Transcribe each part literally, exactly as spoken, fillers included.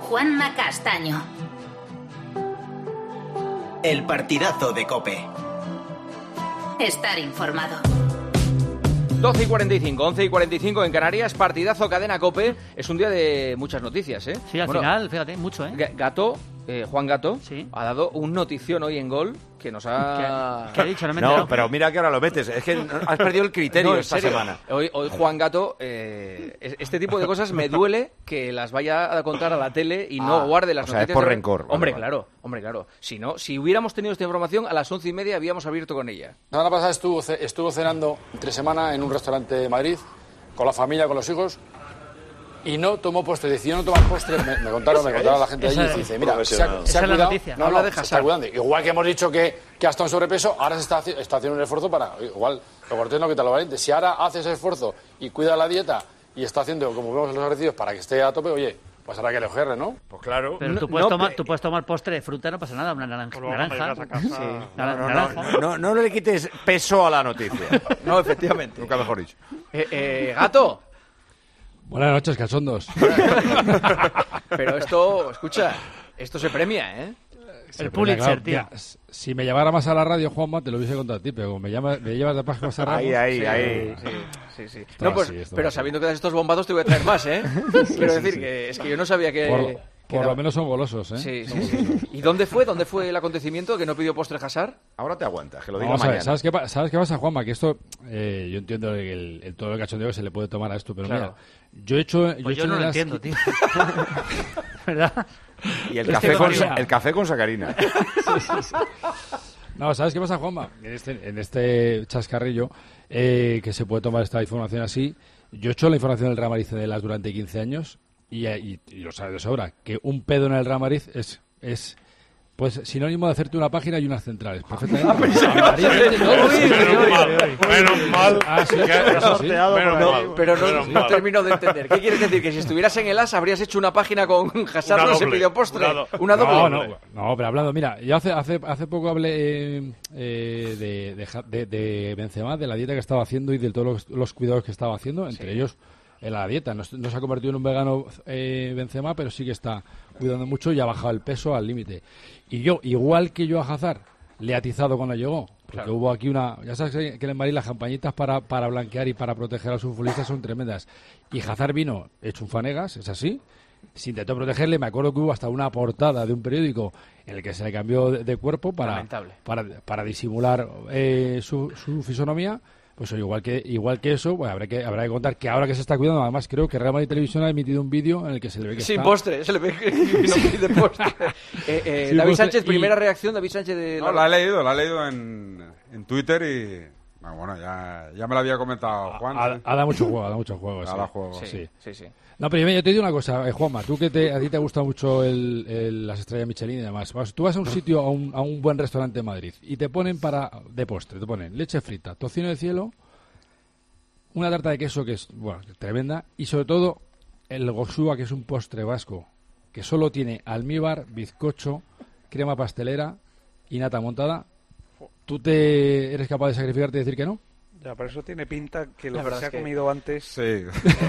Juanma Castaño. El partidazo de COPE. Estar informado. doce y cuarenta y cinco, once y cuarenta y cinco en Canarias, partidazo Cadena COPE. Es un día de muchas noticias, ¿eh? Sí, al bueno, final, fíjate, mucho, ¿eh? Gato, eh, Juan Gato, sí. ha dado un notición hoy en Gol que nos ha... ¿Qué, qué ha dicho? No, me no pero mira que ahora lo metes. Es que has perdido el criterio no, esta serio. semana. Hoy, hoy Juan Gato, eh, este tipo de cosas me duele que las vaya a contar a la tele y no ah, guarde las o sea, noticias. es por de... rencor. Hombre, vale, claro, hombre, claro. Si no, si hubiéramos tenido esta información, a las once y media habíamos abierto con ella. La semana pasada estuvo, estuvo cenando entre semana en un restaurante de Madrid, con la familia, con los hijos, y no tomó postre. Decidió no tomar postre. Me, me contaron, me contaron la gente de allí y dice, mira, se ha, se ha cuidado. No, no, se está cuidando. Igual que hemos dicho que, que ha estado en sobrepeso, ahora se está, está haciendo un esfuerzo para... Igual, lo cortés no quita lo valiente. Si ahora hace ese esfuerzo y cuida la dieta y está haciendo, como vemos en los ejercicios, para que esté a tope, oye, pues ahora que le ojerre, ¿no? Pues claro. Pero tú, no, puedes no, tomar, pe... tú puedes tomar postre de fruta, no pasa nada, una naranja. Pues naranja. sí. No, no, no, no, no, no le quites peso a la noticia. No, efectivamente. Nunca mejor dicho. Eh, eh, Gato. Buenas noches, cachondos. Pero esto, escucha, esto se premia, ¿eh? Se el Pulitzer, tío. Mira, si me llevara más a la radio, Juanma, te lo hubiese contado a ti, pero como me, llama, me llevas de Pascua a Ahí, ahí, sí, ahí. Sí, sí, sí. Esto No, pues, así, esto pero así. sabiendo que das estos bombados te voy a traer más, ¿eh? Quiero decir sí. que es que yo no sabía que... Por, que por daba... lo menos son golosos, ¿eh? Sí, sí, sí. ¿Y dónde fue? ¿Dónde fue el acontecimiento que no pidió postre Hazard? Ahora te aguantas, que lo diga Vamos a ver, mañana. ¿sabes qué, ¿sabes qué pasa, Juanma? Que esto, eh, yo entiendo que el, el, todo el cachondeo que se le puede tomar a esto, pero Claro. mira, yo he hecho... Yo, Pues he yo hecho no lo las- entiendo, tío. ¿Verdad? Y el Es café, que con, varía. el café con sacarina. No, ¿sabes qué pasa, Juanma? En este, en este chascarrillo, eh, que se puede tomar esta información así, yo he hecho la información del Real Madrid de las durante quince años y, y, y lo sabes de sobra, que un pedo en el Real Madrid es... es pues sinónimo de hacerte una página y unas centrales. Perfectamente. Menos mal, menos mal. Ah, sí, que eso has sí. sorteado por No, ahí. pero no, Menos no mal. termino de entender. ¿Qué quieres decir? ¿Que si estuvieras en el A S habrías hecho una página con Hazard Una no se doble, pidió postre? una do- ¿Una doble? No, no, no, pero hablando, mira, yo hace hace hace poco hablé eh, eh, de, de, Ja- de, de Benzema, de la dieta que estaba haciendo y de todos los, los cuidados que estaba haciendo, entre ellos en la dieta. No, no se ha convertido en un vegano eh, Benzema, pero sí que está cuidando mucho y ha bajado el peso al límite. Y yo, igual que yo a Hazard, le he atizado cuando llegó. Porque Claro. hubo aquí una... Ya sabes que en el Madrid las campañitas para, para blanquear y para proteger a los futbolistas son tremendas. Y Hazard vino hecho un fanegas, es así. Se intentó protegerle. Me acuerdo que hubo hasta una portada de un periódico en el que se le cambió de, de cuerpo para, Lamentable. para, para disimular eh, su, su fisonomía. Pues oye, igual que igual que eso, pues habrá que habrá que contar que ahora que se está cuidando, además creo que Real Madrid Televisión ha emitido un vídeo en el que se le ve que Sin está... postre, se le ve que no pide postre. Eh, eh, Sin David postre Sánchez, y- primera reacción, David Sánchez de... No, la he leído, la he leído en, en Twitter y... Bueno, bueno, ya, ya me lo había comentado Juan. Ha, ¿sí? ha dado mucho juego, ha dado mucho juego. Ha sí. dado juego. Sí, Sí. sí, sí. No, pero yo, yo te digo una cosa, eh, Juanma, tú que te, a ti te gusta mucho el, el- las estrellas Michelin y demás, vas- tú vas a un sitio, a un, a un buen restaurante en Madrid y te ponen para de postre, te ponen leche frita, tocino de cielo, una tarta de queso que es, bueno, tremenda, y sobre todo el gosúa, que es un postre vasco, que solo tiene almíbar, bizcocho, crema pastelera y nata montada. ¿Tú te eres capaz de sacrificarte y decir que no? Ya, pero eso tiene pinta que La lo que verdad se ha es que- comido antes... Sí.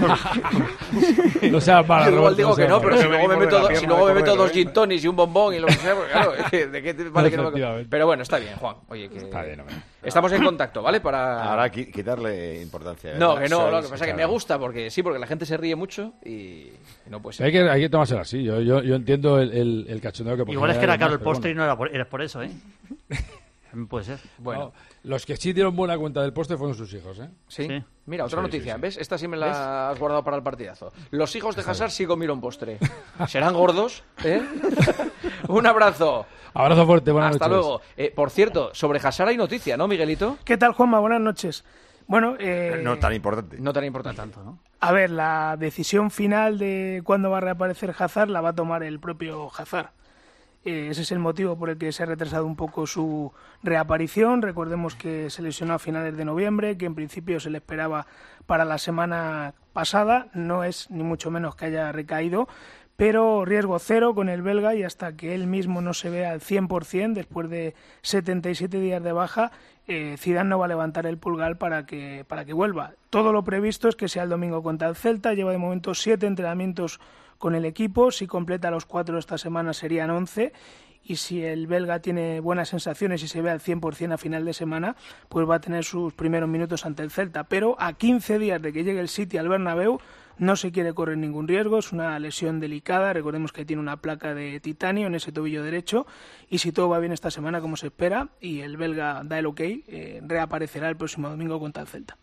No seas malo, Yo igual Roberto, digo no que seas no, malo. pero si Pero luego me venimos de meto, la do- pierna si luego me de meto Cordero, dos ¿eh? gin tonics y un bombón y lo que sea, pues claro, ¿de qué te vale que no me... Efectivamente. Pero bueno, está bien, Juan. Oye, que... Está bien, hombre. Estamos en contacto, ¿vale? Para... Ahora qui- quitarle importancia. No, ¿verdad? que no, Sois- lo que pasa es que me claro. gusta, porque sí, porque la gente se ríe mucho y y no puede ser. Hay que, hay que tomárselo así. Yo, yo, yo entiendo el, el, el cachondeo que... Igual es que era caro el pero postre y bueno. no era por, era por eso, ¿eh? También puede ser. Bueno, No, los que sí dieron buena cuenta del postre fueron sus hijos, ¿eh? ¿sí? Sí. Mira, otra Sí, noticia. sí, sí. ¿Ves? Esta sí me la has guardado para el partidazo. Los hijos de Hazard sí comieron postre. ¿Serán gordos? ¿Eh? Un abrazo. Abrazo fuerte, buenas Hasta noches. luego. Eh, por cierto, sobre Hazard hay noticia, ¿no, Miguelito? ¿Qué tal, Juanma? Buenas noches. Bueno, eh, No tan importante. No tan importante. Tanto, ¿no? a ver, la decisión final de cuándo va a reaparecer Hazard la va a tomar el propio Hazard. Eh, ese es el motivo por el que se ha retrasado un poco su reaparición. Recordemos que se lesionó a finales de noviembre, que en principio se le esperaba para la semana pasada. No es ni mucho menos que haya recaído, pero riesgo cero con el belga y hasta que él mismo no se vea al cien por ciento después de setenta y siete días de baja, eh, Zidane no va a levantar el pulgar para que, para que vuelva. Todo lo previsto es que sea el domingo contra el Celta. Lleva de momento siete entrenamientos con el equipo. Si completa los cuatro esta semana serían once. Y si el belga tiene buenas sensaciones y se ve al cien por ciento a final de semana, pues va a tener sus primeros minutos ante el Celta. Pero a quince días de que llegue el City al Bernabéu, no se quiere correr ningún riesgo. Es una lesión delicada. Recordemos que tiene una placa de titanio en ese tobillo derecho. Y si todo va bien esta semana, como se espera, y el belga da el ok, eh, reaparecerá el próximo domingo contra el Celta.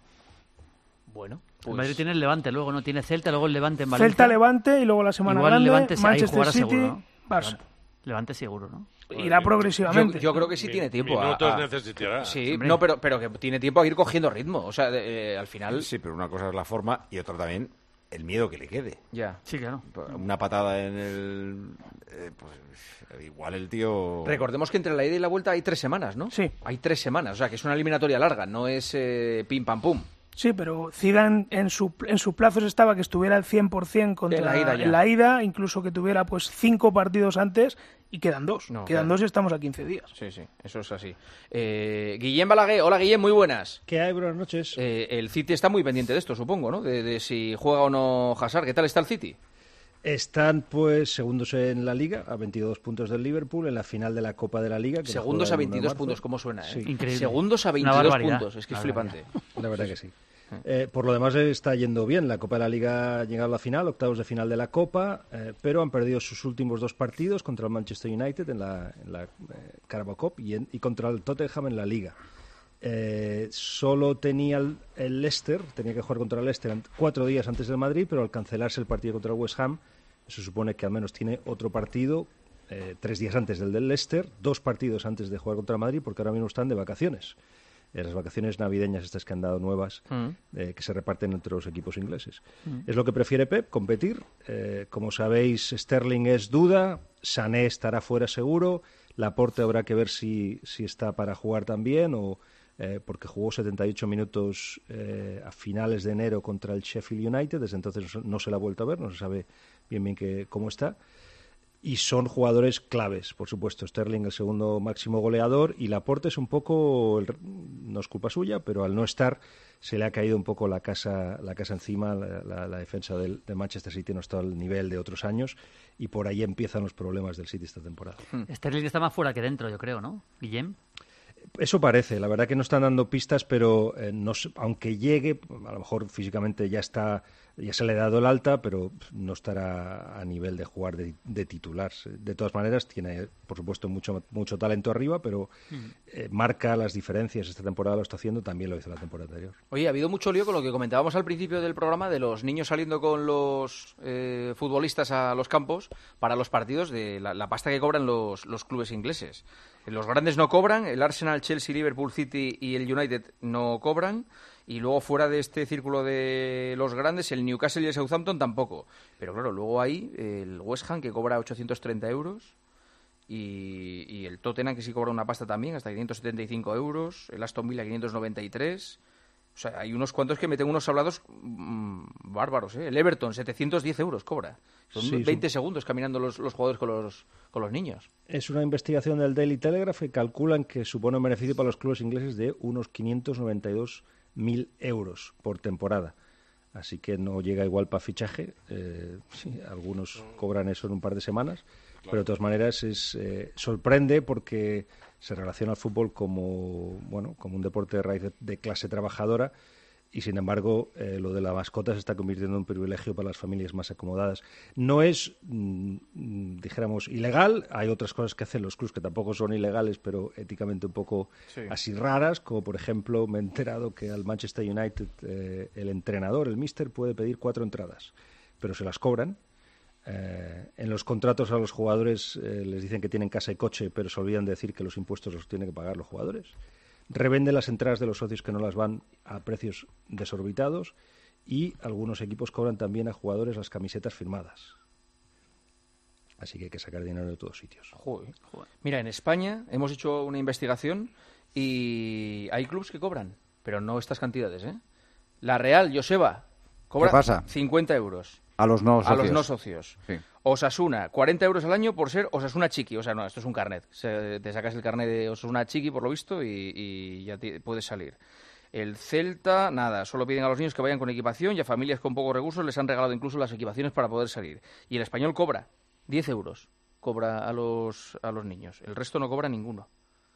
Bueno, pues... Madrid tiene el Levante, luego no tiene Celta, luego el Levante en Valencia. Celta-Levante y luego la semana Igual grande, Levante, Manchester City, seguro, ¿no? Barça. Levante seguro, ¿no? Irá progresivamente. Yo, yo creo que sí tiene tiempo. Minutos a, a... necesitará. Sí, no, pero, pero que tiene tiempo a ir cogiendo ritmo. O sea, de, eh, al final... Sí, pero una cosa es la forma y otra también el miedo que le quede. Ya. Sí, claro. Una patada en el... Eh, pues igual el tío... Recordemos que entre la ida y la vuelta hay tres semanas, ¿no? Sí. Hay tres semanas, o sea, que es una eliminatoria larga, no es eh, pim pam pum. Sí, pero Zidane en, su, en sus plazos estaba que estuviera al cien por ciento contra en la ida, ya. en la ida, incluso que tuviera pues cinco partidos antes y quedan dos. No, quedan claro. dos y estamos a quince días. Sí, sí, eso es así. Eh, Guillem Balaguer, hola Guillem, muy buenas. ¿Qué hay? Buenas noches. Eh, el City está muy pendiente de esto, supongo, ¿no? De, de si juega o no Hazard. ¿Qué tal está el City? Están, pues, segundos en la Liga, a veintidós puntos del Liverpool, en la final de la Copa de la Liga. Que Segundos a veintidós puntos, ¿cómo suena? Eh? Sí. Increíble. Segundos a veintidós puntos, es que es flipante. La verdad que sí. Eh, por lo demás está yendo bien. La Copa de la Liga ha llegado a la final, octavos de final de la Copa, eh, pero han perdido sus últimos dos partidos contra el Manchester United en la, en la eh, Carabao Cup y, en, y contra el Tottenham en la Liga. Eh, solo tenía el, el Leicester, tenía que jugar contra el Leicester cuatro días antes del Madrid, pero al cancelarse el partido contra el West Ham, se supone que al menos tiene otro partido eh, tres días antes del del Leicester, dos partidos antes de jugar contra el Madrid, porque ahora mismo están de vacaciones. Eh, las vacaciones navideñas estas que han dado nuevas, mm. eh, que se reparten entre los equipos ingleses. Mm. Es lo que prefiere Pep, competir. Eh, como sabéis, Sterling es duda, Sané estará fuera seguro, Laporte habrá que ver si, si está para jugar también, o eh, porque jugó setenta y ocho minutos eh, a finales de enero contra el Sheffield United, desde entonces no se la ha vuelto a ver, no se sabe bien bien que, cómo está. Y son jugadores claves, por supuesto. Sterling, el segundo máximo goleador, y Laporte es un poco, no es culpa suya, pero al no estar se le ha caído un poco la casa, la casa encima. La, la, la defensa del, de Manchester City no está al nivel de otros años y por ahí empiezan los problemas del City esta temporada. Sterling está más fuera que dentro, yo creo, ¿no, Guillem? Eso parece, la verdad que no están dando pistas, pero eh, no, aunque llegue, a lo mejor físicamente ya está, ya se le ha dado el alta, pero no estará a nivel de jugar de, de titular. De todas maneras, tiene, por supuesto, mucho, mucho talento arriba, pero eh, marca las diferencias. Esta temporada lo está haciendo, también lo hizo la temporada anterior. Oye, ha habido mucho lío con lo que comentábamos al principio del programa de los niños saliendo con los eh, futbolistas a los campos para los partidos, de la, la pasta que cobran los, los clubes ingleses. Los grandes no cobran, el Arsenal, Chelsea, Liverpool, City y el United no cobran, y luego fuera de este círculo de los grandes, el Newcastle y el Southampton tampoco. Pero claro, luego hay el West Ham que cobra ochocientos treinta euros y, y el Tottenham que sí cobra una pasta también, hasta quinientos setenta y cinco euros, el Aston Villa quinientos noventa y tres. O sea, hay unos cuantos que meten unos hablados mmm, bárbaros, ¿eh? El Everton, setecientos diez euros cobra. Son sí, veinte son... segundos caminando los, los jugadores con los, con los niños. Es una investigación del Daily Telegraph que calculan que supone un beneficio para los clubes ingleses de unos quinientos noventa y dos mil euros por temporada. Así que no llega igual para fichaje. Eh, sí, algunos cobran eso en un par de semanas. Claro. Pero de todas maneras es, eh, sorprende porque se relaciona al fútbol como, bueno, como un deporte de raíz de, de clase trabajadora y sin embargo eh, lo de la mascota se está convirtiendo en un privilegio para las familias más acomodadas. No es, mm, dijéramos, ilegal, hay otras cosas que hacen los clubs que tampoco son ilegales pero éticamente un poco sí. así raras, como por ejemplo me he enterado que al Manchester United eh, el entrenador, el míster, puede pedir cuatro entradas, pero se las cobran. Eh, en los contratos a los jugadores eh, les dicen que tienen casa y coche, pero se olvidan de decir que los impuestos los tienen que pagar los jugadores. Revenden las entradas de los socios que no las van a precios desorbitados y algunos equipos cobran también a jugadores las camisetas firmadas. Así que hay que sacar dinero de todos sitios. Joder, joder. Mira, en España hemos hecho una investigación y hay clubs que cobran, pero no estas cantidades, ¿eh? La Real, Joseba, cobra ¿Qué pasa? cincuenta euros. A los no socios. A los no socios. Sí. Osasuna, cuarenta euros al año por ser Osasuna Chiqui. O sea, no, esto es un carnet. Se, te sacas el carnet de Osasuna Chiqui, por lo visto, y, y ya te, puedes salir. El Celta, nada, solo piden a los niños que vayan con equipación y a familias con pocos recursos les han regalado incluso las equipaciones para poder salir. Y el Español cobra diez euros, cobra a los, a los niños. El resto no cobra ninguno,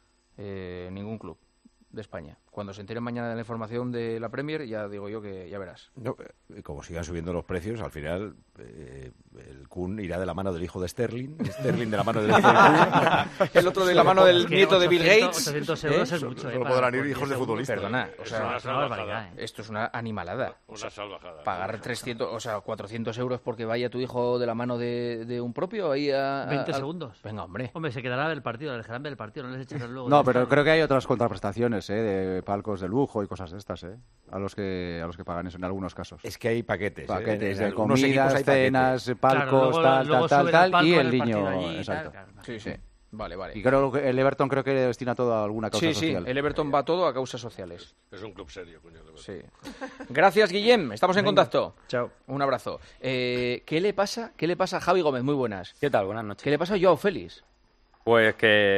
eh, ningún club de España. Cuando se enteren mañana de la información de la Premier, ya digo yo que ya verás. No, eh, como sigan subiendo los precios, al final eh, el Kun irá de la mano del hijo de Sterling, Sterling de la mano del hijo de Kun. El otro de la mano del Es que nieto de Bill ochocientos, Gates. ochocientos euros ¿eh? es mucho. Solo eh, podrán para- ir hijos de futbolistas. Perdona, o sea, Es una salvajada. barbaridad, ¿eh? esto es una animalada. Una salvajada. Pagar trescientos, o sea, cuatrocientos euros porque vaya tu hijo de la mano de, de un propio ahí a... a- veinte al- segundos. Venga, hombre. Hombre, se quedará del partido, le dejarán ver el partido, no les echarán luego. No, del pero estadio. creo que hay otras contraprestaciones, ¿eh? De palcos de lujo y cosas de estas, ¿eh? A los que a los que pagan eso en algunos casos. Es que hay paquetes. Paquetes ¿eh? de En algunos equipos comidas, hay paquetes. cenas, palcos, Claro, luego- tal, luego tal, suben tal, al palco y en el el niño, partido allí y exacto. tal, claro. Sí, sí. Vale, vale. Y creo que el Everton creo que destina todo a alguna causa Sí, social. sí, el Everton va todo a causas sociales. Es un club serio, coño. de verdad. Sí. Gracias, Guillem. Estamos en Venga. contacto. Chao. Un abrazo. Eh, ¿Qué le pasa? ¿Qué le pasa a Javi Gómez? Muy buenas. ¿Qué tal? Buenas noches. ¿Qué le pasa a Joao Félix? Pues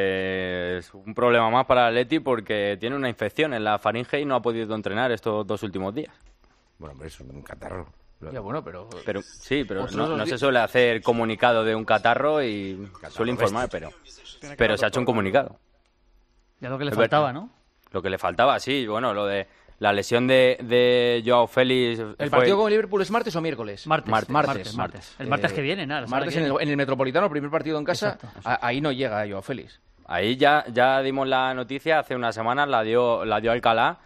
que es un problema más para el Atleti porque tiene una infección en la faringe y no ha podido entrenar estos dos últimos días. Bueno, hombre, es un catarro. Ya, bueno, pero... Pero sí, pero Otros no, dos no di- se suele hacer comunicado de un catarro y suele informar, pero, pero se ha hecho un comunicado. Ya lo que le Es faltaba, verdad. ¿no? Lo que le faltaba, sí, bueno, lo de la lesión de, de Joao Félix. ¿El fue- partido con el Liverpool es martes o miércoles? Martes, Martes, martes, martes. El martes Eh, que viene, nada. la semana Martes que en el, viene. en el Metropolitano, primer partido en casa. Exacto. a- ahí no llega Joao Félix. Ahí ya, ya dimos la noticia, hace unas semanas la dio, la dio Alcalá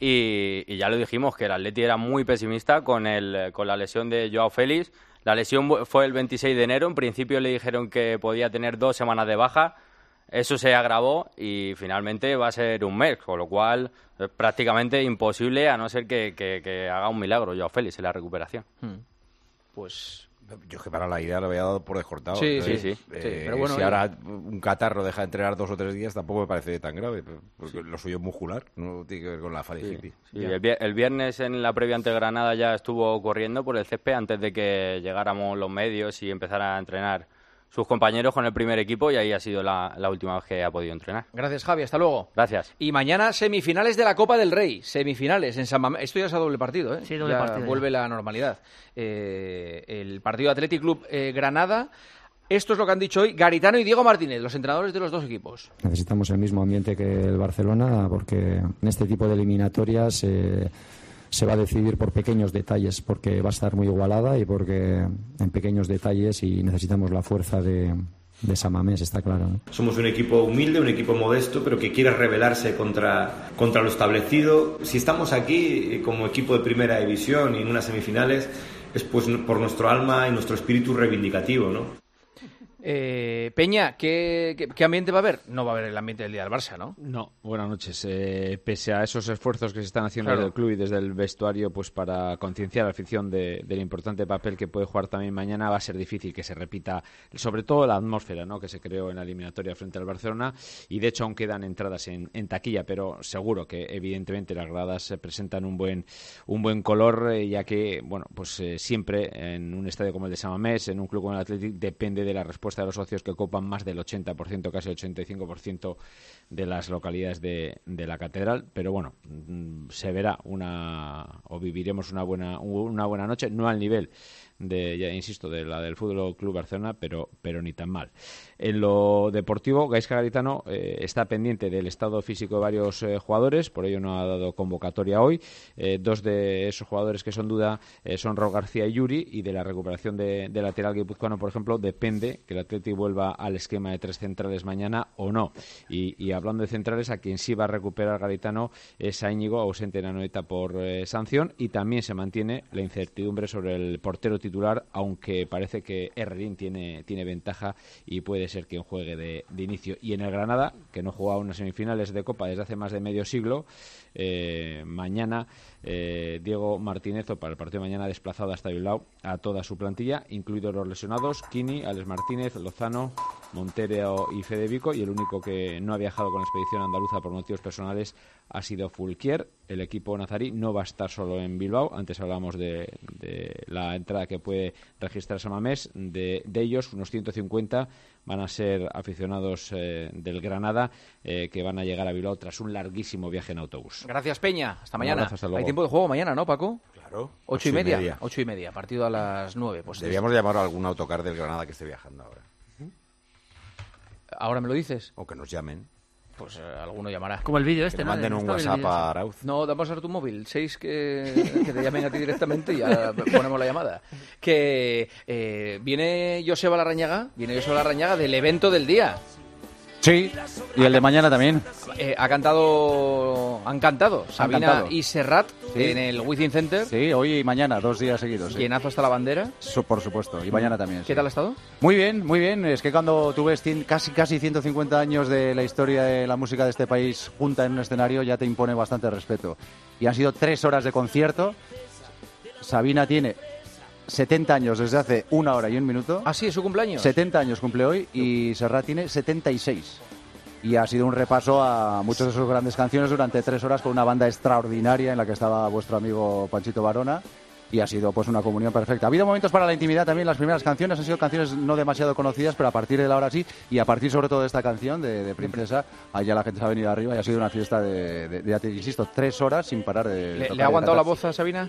y, y ya lo dijimos, que el Atleti era muy pesimista con, el, con la lesión de Joao Félix. La lesión bu- fue el veintiséis de enero, en principio le dijeron que podía tener dos semanas de baja, eso se agravó y finalmente va a ser un mes, con lo cual es prácticamente imposible a no ser que, que- que haga un milagro Joao Félix en la recuperación. Hmm. Pues... Yo es que para la idea lo había dado por descortado. Sí, Entonces, sí, sí. eh, Sí, pero bueno, si oye. ahora un catarro deja de entrenar dos o tres días, tampoco me parece tan grave, porque lo suyo es muscular, no tiene que ver con la faringitis. Sí, el, vier- el viernes en la previa ante Granada ya estuvo corriendo por el césped antes de que llegáramos los medios y empezara a entrenar sus compañeros con el primer equipo y ahí ha sido la, la última vez que ha podido entrenar. Gracias, Javi. Hasta luego. Gracias. Y mañana semifinales de la Copa del Rey. Semifinales en San Mamés. Esto ya es a doble partido, ¿eh? Sí, doble ya partido, vuelve la normalidad. Eh, el partido Athletic Club eh, Granada. Esto es lo que han dicho hoy Garitano y Diego Martínez, los entrenadores de los dos equipos. Necesitamos el mismo ambiente que el Barcelona porque en este tipo de eliminatorias eh, se va a decidir por pequeños detalles, porque va a estar muy igualada y porque en pequeños detalles y necesitamos la fuerza de, de San Mamés, está claro, ¿no? Somos un equipo humilde, un equipo modesto, pero que quiere rebelarse contra, contra lo establecido. Si estamos aquí eh, como equipo de primera división y en unas semifinales, es pues por nuestro alma y nuestro espíritu reivindicativo, ¿no? Eh, Peña, ¿qué, qué, qué ambiente va a haber? No va a haber el ambiente del día del Barça, ¿no? No, buenas noches. Eh, pese a esos esfuerzos que se están haciendo Claro. desde el club y desde el vestuario pues para concienciar a la afición de- del importante papel que puede jugar también mañana, va a ser difícil que se repita, sobre todo la atmósfera, ¿no?, que se creó en la eliminatoria frente al Barcelona, y de hecho aún quedan entradas en, en taquilla, pero seguro que evidentemente las gradas eh, presentan un buen un buen color, eh, ya que bueno pues eh, siempre en un estadio como el de San Mamés, en un club como el Athletic, depende de la respuesta de los socios, que copan más del ochenta por ciento, casi ochenta y cinco por ciento de las localidades de, de la catedral. Pero bueno, mm, se verá una o viviremos una buena una buena noche, no al nivel de, ya insisto, de la del Fútbol Club Barcelona, pero pero ni tan mal. En lo deportivo, Gaisca Garitano eh, está pendiente del estado físico de varios eh, jugadores, por ello no ha dado convocatoria hoy. Eh, dos de esos jugadores que son duda eh, son Raúl García y Yuri, y de la recuperación de, de lateral guipuzcoano, por ejemplo, depende que el Athletic vuelva al esquema de tres centrales mañana o no. Y, y hablando de centrales, a quien sí va a recuperar Garitano es a Íñigo, ausente en Anoeta por eh, sanción, y también se mantiene la incertidumbre sobre el portero titular, aunque parece que Herrerín tiene, tiene ventaja y puede ser quien juegue de, de inicio. Y en el Granada, que no juega unas semifinales de Copa desde hace más de medio siglo, eh, mañana eh, Diego Martínez, o para el partido de mañana, desplazado hasta Bilbao a toda su plantilla, incluidos los lesionados Kini, Alex Martínez, Lozano, Montero y Fede Vico, y el único que no ha viajado con la expedición andaluza por motivos personales ha sido Fulquier. El equipo nazarí no va a estar solo en Bilbao. Antes hablábamos de, de la entrada que puede registrar San Mamés. De, de ellos, unos ciento cincuenta van a ser aficionados eh, del Granada, eh, que van a llegar a Bilbao tras un larguísimo viaje en autobús. Gracias, Peña. Hasta mañana. abrazo, hasta luego. Hay tiempo de juego mañana, ¿no, Paco? Claro. Ocho y media. Ocho y media. Partido a las nueve. Pues Debíamos es... llamar a algún autocar del Granada que esté viajando ahora. ¿Ahora me lo dices? O que nos llamen. Pues eh, alguno llamará. Como el vídeo Que este, le ¿no? manden ¿No un estaba el WhatsApp vídeo a ese? Arauz. No, damos a tu móvil, seis que, que te llamen a ti directamente y ya ponemos la llamada. Que eh, viene Joseba Larrañaga, viene Joseba Larrañaga del evento del día. Sí, y el de mañana también. Eh, ha cantado, han cantado Sabina cantado. y Serrat Sí. en el Wizzing Center. Sí, hoy y mañana, dos días seguidos. Sí. Llenazo hasta la bandera. Su- por supuesto, y mañana también. ¿Qué sí. tal ha estado? Muy bien, muy bien. Es que cuando tú ves cien- casi, casi ciento cincuenta años de la historia de la música de este país junta en un escenario, ya te impone bastante respeto. Y han sido tres horas de concierto. Sabina tiene setenta años desde hace una hora y un minuto. Ah, sí, es su cumpleaños. setenta años cumple hoy y Serrat tiene setenta y seis. Y ha sido un repaso a muchas de sus grandes canciones durante tres horas con una banda extraordinaria en la que estaba vuestro amigo Panchito Varona. Y ha sido pues una comunión perfecta. Ha habido momentos para la intimidad también. Las primeras canciones han sido canciones no demasiado conocidas, pero a partir de la hora sí. Y a partir sobre todo de esta canción de, de Princesa, allá la gente se ha venido arriba y ha sido una fiesta de, de, de ya te insisto, tres horas sin parar de, de ¿Le, tocar ¿le ha y aguantado la cantar. voz a Sabina?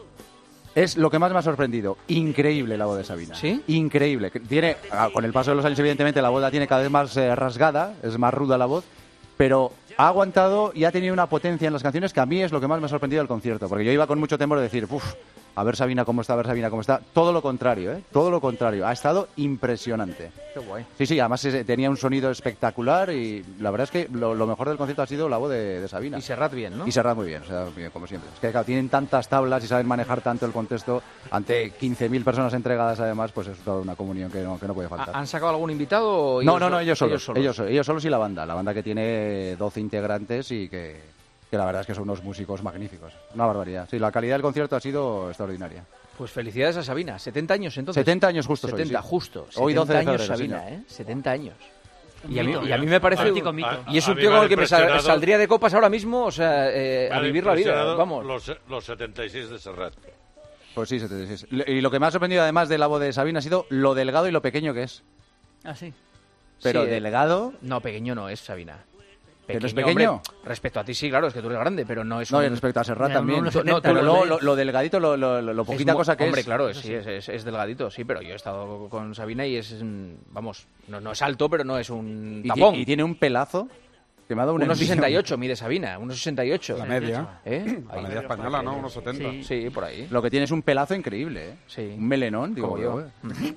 Es lo que más me ha sorprendido. Increíble la voz de Sabina. ¿Sí? Increíble. Tiene, ah, con el paso de los años, evidentemente, la voz la tiene cada vez más eh, rasgada, es más ruda la voz, pero ha aguantado y ha tenido una potencia en las canciones que a mí es lo que más me ha sorprendido del concierto, porque yo iba con mucho temor de decir, uff, a ver Sabina cómo está, a ver Sabina cómo está. Todo lo contrario, ¿eh? Todo lo contrario. Ha estado impresionante. Qué guay. Sí, sí, además eh, tenía un sonido espectacular y la verdad es que lo, lo mejor del concierto ha sido la voz de, de Sabina. Y Serrat bien, ¿no? Y Serrat muy bien, o sea, bien, como siempre. Es que claro, tienen tantas tablas y saben manejar tanto el contexto ante quince mil personas entregadas además, pues es toda una comunión que no, que no puede faltar. ¿Han sacado algún invitado? O No, ellos no, no, so- ellos solos, ellos solos? ellos solos. Ellos solos y la banda. La banda que tiene doce integrantes y que, que la verdad es que son unos músicos magníficos. Una barbaridad. Sí, la calidad del concierto ha sido extraordinaria. Pues felicidades a Sabina. setenta años entonces. setenta años justos hoy, setenta, sí. justo. Hoy doce de setenta años febrero, Sabina, sí. ¿eh? setenta años. Un Y a, mí, mito. y a mí me parece... Auténtico mito. Y es A un mí tío me con ha el que me sal- impresionado- saldría de copas ahora mismo, o sea, eh, Me a han vivir la vida. impresionado Vamos. Los, los setenta y seis de Serrat. Pues sí, setenta y seis. Y lo que me ha sorprendido además de la voz de Sabina ha sido lo delgado y lo pequeño que es. Ah, sí. Pero Sí, eh, delgado... No, pequeño no es Sabina. ¿Que no es pequeño? hombre, respecto a ti sí, claro, es que tú eres grande, pero no es No, un... y respecto a Serrat Ya, también. unos No, setenta, pero ¿no? luego lo, lo delgadito, lo, lo, lo Es poquita mo- cosa que hombre, es. claro, sí, es, es, es delgadito, sí, pero yo he estado con Sabina y es, mm, vamos, no, no es alto, pero no es un Y, tapón. ti- y tiene un pelazo que me ha dado un uno envidia. sesenta y ocho mide Sabina, uno sesenta y ocho. La media. ¿Eh? La Ahí. media española, ¿no? Unos setenta. Sí, sí, por ahí. Lo que tiene es un pelazo increíble, ¿eh? Sí. Un melenón, digo Como yo. yo.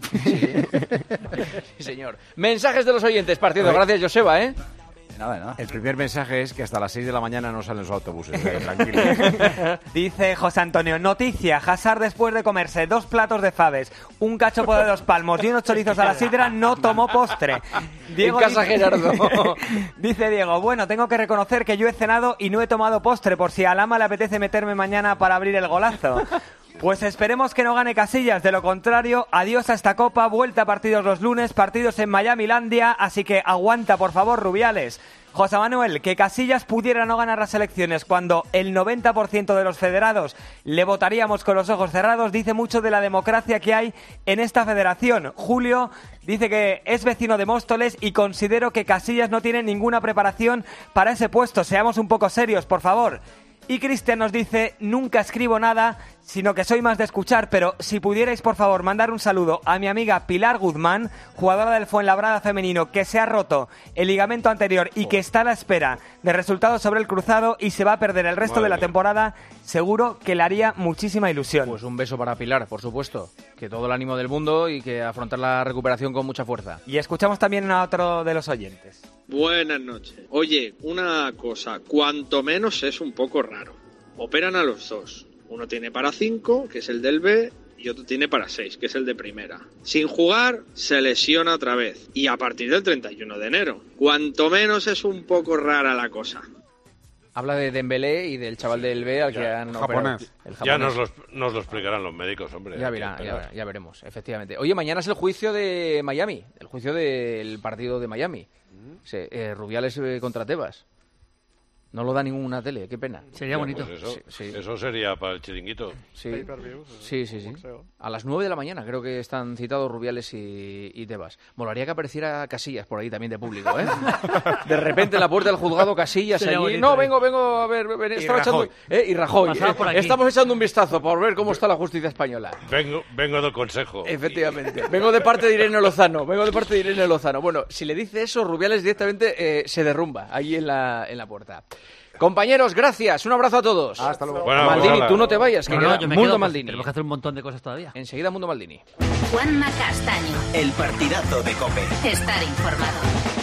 Sí, señor. Mensajes de los oyentes, partido. Gracias, Joseba, ¿eh? Nada, nada. El primer mensaje es que hasta las seis de la mañana no salen los autobuses. eh, tranquilo. Dice José Antonio, noticia, Hazard después de comerse dos platos de faves, un cachopo de dos palmos y unos chorizos a la sidra no tomó postre. En casa dice- Gerardo. Dice Diego, bueno, tengo que reconocer que yo he cenado y no he tomado postre por si a Lama le apetece meterme mañana para abrir el golazo. Pues esperemos que no gane Casillas, de lo contrario, adiós a esta copa, vuelta a partidos los lunes, partidos en Miamilandia, así que aguanta por favor, Rubiales. José Manuel, que Casillas pudiera no ganar las elecciones cuando el noventa por ciento de los federados le votaríamos con los ojos cerrados, dice mucho de la democracia que hay en esta federación. Julio dice que es vecino de Móstoles y considero que Casillas no tiene ninguna preparación para ese puesto. Seamos un poco serios, por favor. Y Cristian nos dice, nunca escribo nada, sino que soy más de escuchar, pero si pudierais, por favor, mandar un saludo a mi amiga Pilar Guzmán, jugadora del Fuenlabrada femenino, que se ha roto el ligamento anterior y que está a la espera de resultados sobre el cruzado y se va a perder el resto Madre de la mía. temporada, seguro que le haría muchísima ilusión. Pues un beso para Pilar, por supuesto. Que todo el ánimo del mundo y que afrontar la recuperación con mucha fuerza. Y escuchamos también a otro de los oyentes. Buenas noches. Oye, una cosa, cuanto menos es un poco raro. Operan a los dos. Uno tiene para cinco, que es el del B, y otro tiene para seis, que es el de primera. Sin jugar, se lesiona otra vez. Y a partir del treinta y uno de enero. Cuanto menos es un poco rara la cosa. Habla de Dembélé y del chaval del B al que Ya, han japonés. operado. El Ya japonés. nos lo, nos lo explicarán los médicos, hombre. Ya hay que verá, ya, esperar. verá, ya veremos, efectivamente. Oye, mañana es el juicio de Miami, el juicio del partido de Miami. Sí, eh, Rubiales eh, contra Tebas. No lo da ninguna tele, qué pena. Sería bonito. Pues eso, Sí, sí. eso sería para el chiringuito. Sí, sí, sí, sí. A las nueve de la mañana creo que están citados Rubiales y, y Tebas. Molaría que apareciera Casillas por ahí también de público, ¿eh? De repente en la puerta del juzgado Casillas Sería allí. bonito, No, ¿eh? vengo, vengo a ver, ven, Y estaba Rajoy. echando, ¿eh? Y Rajoy. Pasaba por aquí. Estamos echando un vistazo por ver cómo está la justicia española. Vengo, vengo del consejo. Efectivamente. Vengo de parte de Irene Lozano. Vengo de parte de Irene Lozano. Bueno, si le dice eso, Rubiales directamente eh, se derrumba ahí en la, en la puerta. Compañeros, gracias. Un abrazo a todos. Hasta luego. Bueno, Maldini, pues, tú no te vayas, que No, queda no, yo me Mundo quedo, pues, Maldini. tenemos que hacer un montón de cosas todavía. Enseguida Mundo Maldini. Juanma Castaño. El partidazo de COPE. Estar informado.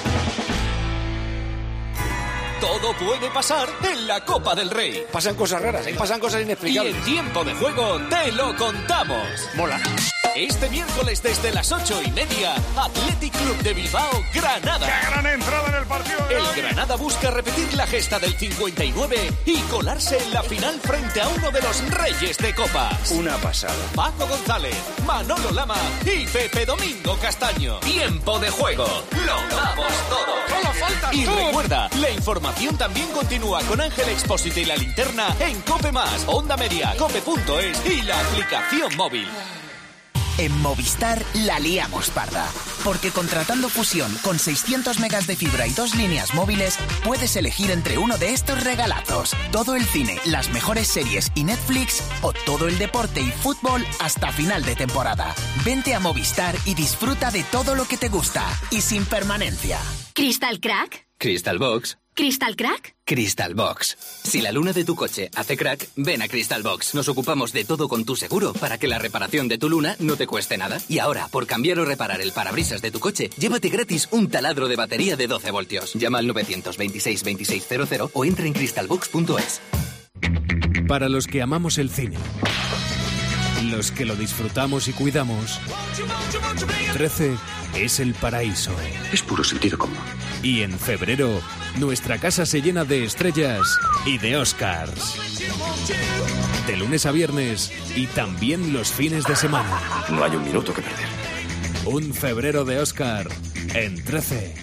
Todo puede pasar en la Copa del Rey. Pasan cosas raras, ¿eh? Pasan cosas Y inexplicables. en tiempo de juego te lo contamos. Mola. Este miércoles desde las ocho y media, Athletic Club de Bilbao, Granada. ¡Qué gran entrada en el partido de El hoy! Granada busca repetir la gesta del cincuenta y nueve y colarse en la final frente a uno de los reyes de copas. Una pasada. Paco González, Manolo Lama y Pepe Domingo Castaño. Tiempo de juego. Lo damos todo. ¡Solo faltas Y tú! recuerda, la información también continúa con Ángel Expósito y La Linterna en Cope Más, Onda Media, cope punto es y la aplicación móvil. En Movistar la liamos parda, porque contratando Fusión con seiscientos megas de fibra y dos líneas móviles, puedes elegir entre uno de estos regalazos. Todo el cine, las mejores series y Netflix, o todo el deporte y fútbol hasta final de temporada. Vente a Movistar y disfruta de todo lo que te gusta, y sin permanencia. ¿Crystal Crack? Crystal Box. ¿Crystal Crack? Crystal Box. Si la luna de tu coche hace crack, ven a Crystal Box. Nos ocupamos de todo con tu seguro para que la reparación de tu luna no te cueste nada. Y ahora, por cambiar o reparar el parabrisas de tu coche, llévate gratis un taladro de batería de doce voltios. Llama al nueve dos seis, veintiséis cero cero o entra en crystal box punto es. Para los que amamos el cine, los que lo disfrutamos y cuidamos, trece es el paraíso. Es puro sentido común. Y en febrero, nuestra casa se llena de estrellas y de Oscars. De lunes a viernes y también los fines de semana. No hay un minuto que perder. Un febrero de Oscar en trece.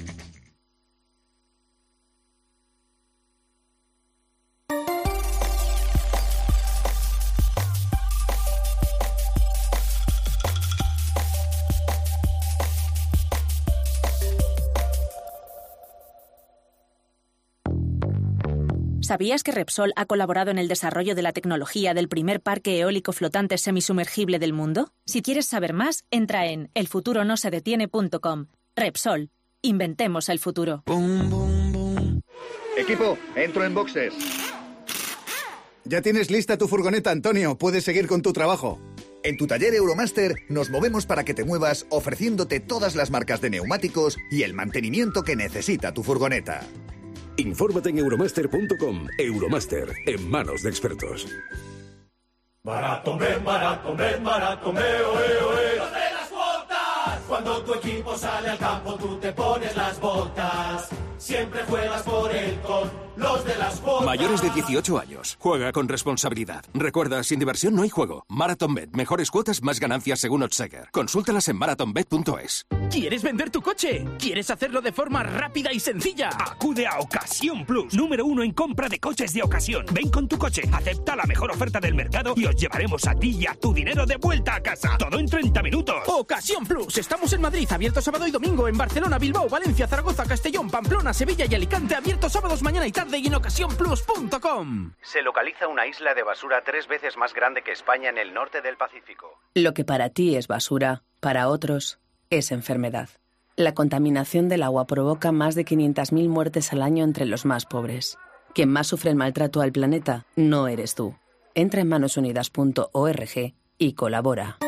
¿Sabías que Repsol ha colaborado en el desarrollo de la tecnología del primer parque eólico flotante semisumergible del mundo? Si quieres saber más, entra en el futuro no se detiene punto com. Repsol. Inventemos el futuro. Equipo, entro en boxes. Ya tienes lista tu furgoneta, Antonio. Puedes seguir con tu trabajo. En tu taller Euromaster nos movemos para que te muevas ofreciéndote todas las marcas de neumáticos y el mantenimiento que necesita tu furgoneta. Infórmate en euromaster punto com. Euromaster, en manos de expertos. Barato me, barato me, barato me, oe, oe. Los de las botas. Cuando tu equipo sale al campo, tú te pones las botas. Siempre juegas por él con los de las botas. Mayores de dieciocho años. Juega con responsabilidad. Recuerda, sin diversión no hay juego. MarathonBet. Mejores cuotas, más ganancias según Oddsegger. Consúltalas en marathon bet punto es. ¿Quieres vender tu coche? ¿Quieres hacerlo de forma rápida y sencilla? Acude a Ocasión Plus, número uno en compra de coches de ocasión. Ven con tu coche, acepta la mejor oferta del mercado y os llevaremos a ti y a tu dinero de vuelta a casa. Todo en treinta minutos. Ocasión Plus. Estamos en Madrid, abierto sábado y domingo. En Barcelona, Bilbao, Valencia, Zaragoza, Castellón, Pamplona, Sevilla y Alicante. Abierto sábados, mañana y tarde y en ocasión plus punto com. Se localiza una isla de basura tres veces más grande que España en el norte del Pacífico. Lo que para ti es basura, para otros es enfermedad. La contaminación del agua provoca más de quinientas mil muertes al año entre los más pobres. Quien más sufre el maltrato al planeta no eres tú. Entra en manos unidas punto org y colabora.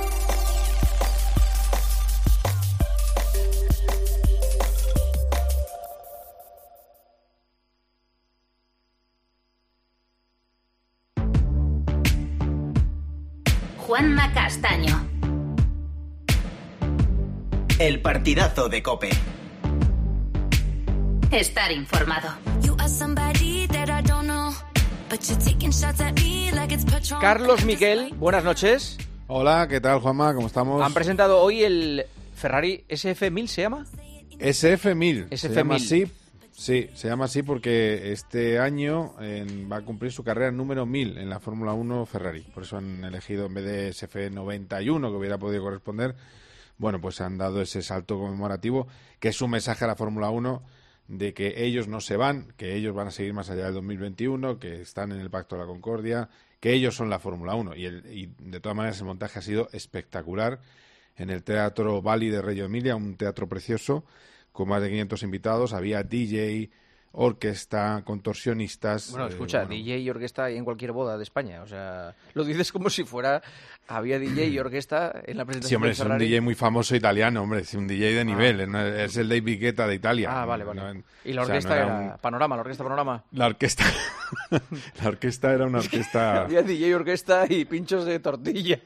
Juanma Castaño. El partidazo de COPE. Estar informado. Carlos Miquel, buenas noches. Hola, ¿qué tal, Juanma? ¿Cómo estamos? Han presentado hoy el Ferrari S F mil, ¿se llama? S F mil. S F Se llama mil. así Sí, se llama así porque este año eh, va a cumplir su carrera número mil en la Fórmula uno Ferrari. Por eso han elegido, en vez de S F noventa y uno, que hubiera podido corresponder, bueno, pues han dado ese salto conmemorativo, que es un mensaje a la Fórmula uno de que ellos no se van, que ellos van a seguir más allá del dos mil veintiuno, que están en el Pacto de la Concordia, que ellos son la Fórmula uno. Y, el, y de todas maneras el montaje ha sido espectacular en el Teatro Bali de Reggio Emilia, un teatro precioso, con más de quinientos invitados. Había D J, orquesta, contorsionistas. Bueno, eh, escucha, bueno. D J y orquesta hay en cualquier boda de España. O sea, lo dices como si fuera... Había D J y orquesta en la presentación Sí, hombre, de es un Ferrari. D J muy famoso italiano, hombre, es un D J de nivel, ah. ¿no? Es el David Guetta de Italia. Ah, vale, vale. No, ¿Y la o sea, orquesta no era, era un... Panorama, la orquesta Panorama? La orquesta... la orquesta era una orquesta... Había D J, orquesta y pinchos de tortilla.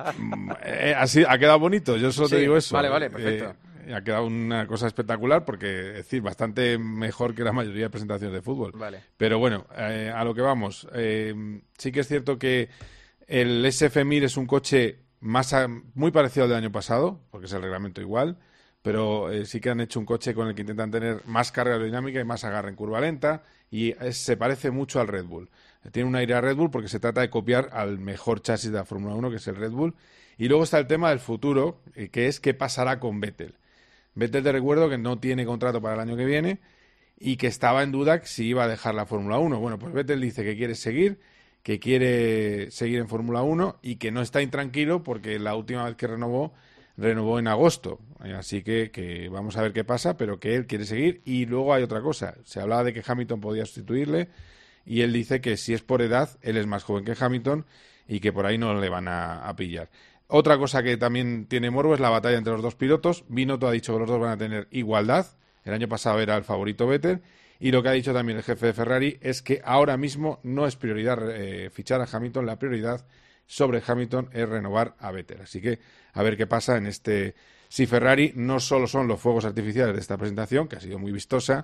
eh, así, ha quedado bonito, yo solo Sí, te digo eso. vale, vale, perfecto. Eh, ha quedado una cosa espectacular porque, es decir, bastante mejor que la mayoría de presentaciones de fútbol. Vale. Pero bueno, eh, a lo que vamos. Eh, sí que es cierto que el S F mil es un coche más a, muy parecido al del año pasado, porque es el reglamento igual, pero eh, sí que han hecho un coche con el que intentan tener más carga aerodinámica y más agarre en curva lenta, y es, se parece mucho al Red Bull. Tiene un aire a Red Bull porque se trata de copiar al mejor chasis de la Fórmula uno, que es el Red Bull. Y luego está el tema del futuro, eh, que es qué pasará con Vettel. Vettel, te recuerdo que no tiene contrato para el año que viene y que estaba en duda si iba a dejar la Fórmula uno. Bueno, pues Vettel dice que quiere seguir, que quiere seguir en Fórmula uno y que no está intranquilo porque la última vez que renovó, renovó en agosto. Así que, que vamos a ver qué pasa, pero que él quiere seguir. Y luego hay otra cosa. Se hablaba de que Hamilton podía sustituirle y él dice que si es por edad, él es más joven que Hamilton y que por ahí no le van a, a pillar. Otra cosa que también tiene morbo es la batalla entre los dos pilotos. Binotto ha dicho que los dos van a tener igualdad. El año pasado era el favorito Vettel. Y lo que ha dicho también el jefe de Ferrari es que ahora mismo no es prioridad eh, fichar a Hamilton. La prioridad sobre Hamilton es renovar a Vettel. Así que a ver qué pasa en este... Si Ferrari no solo son los fuegos artificiales de esta presentación, que ha sido muy vistosa,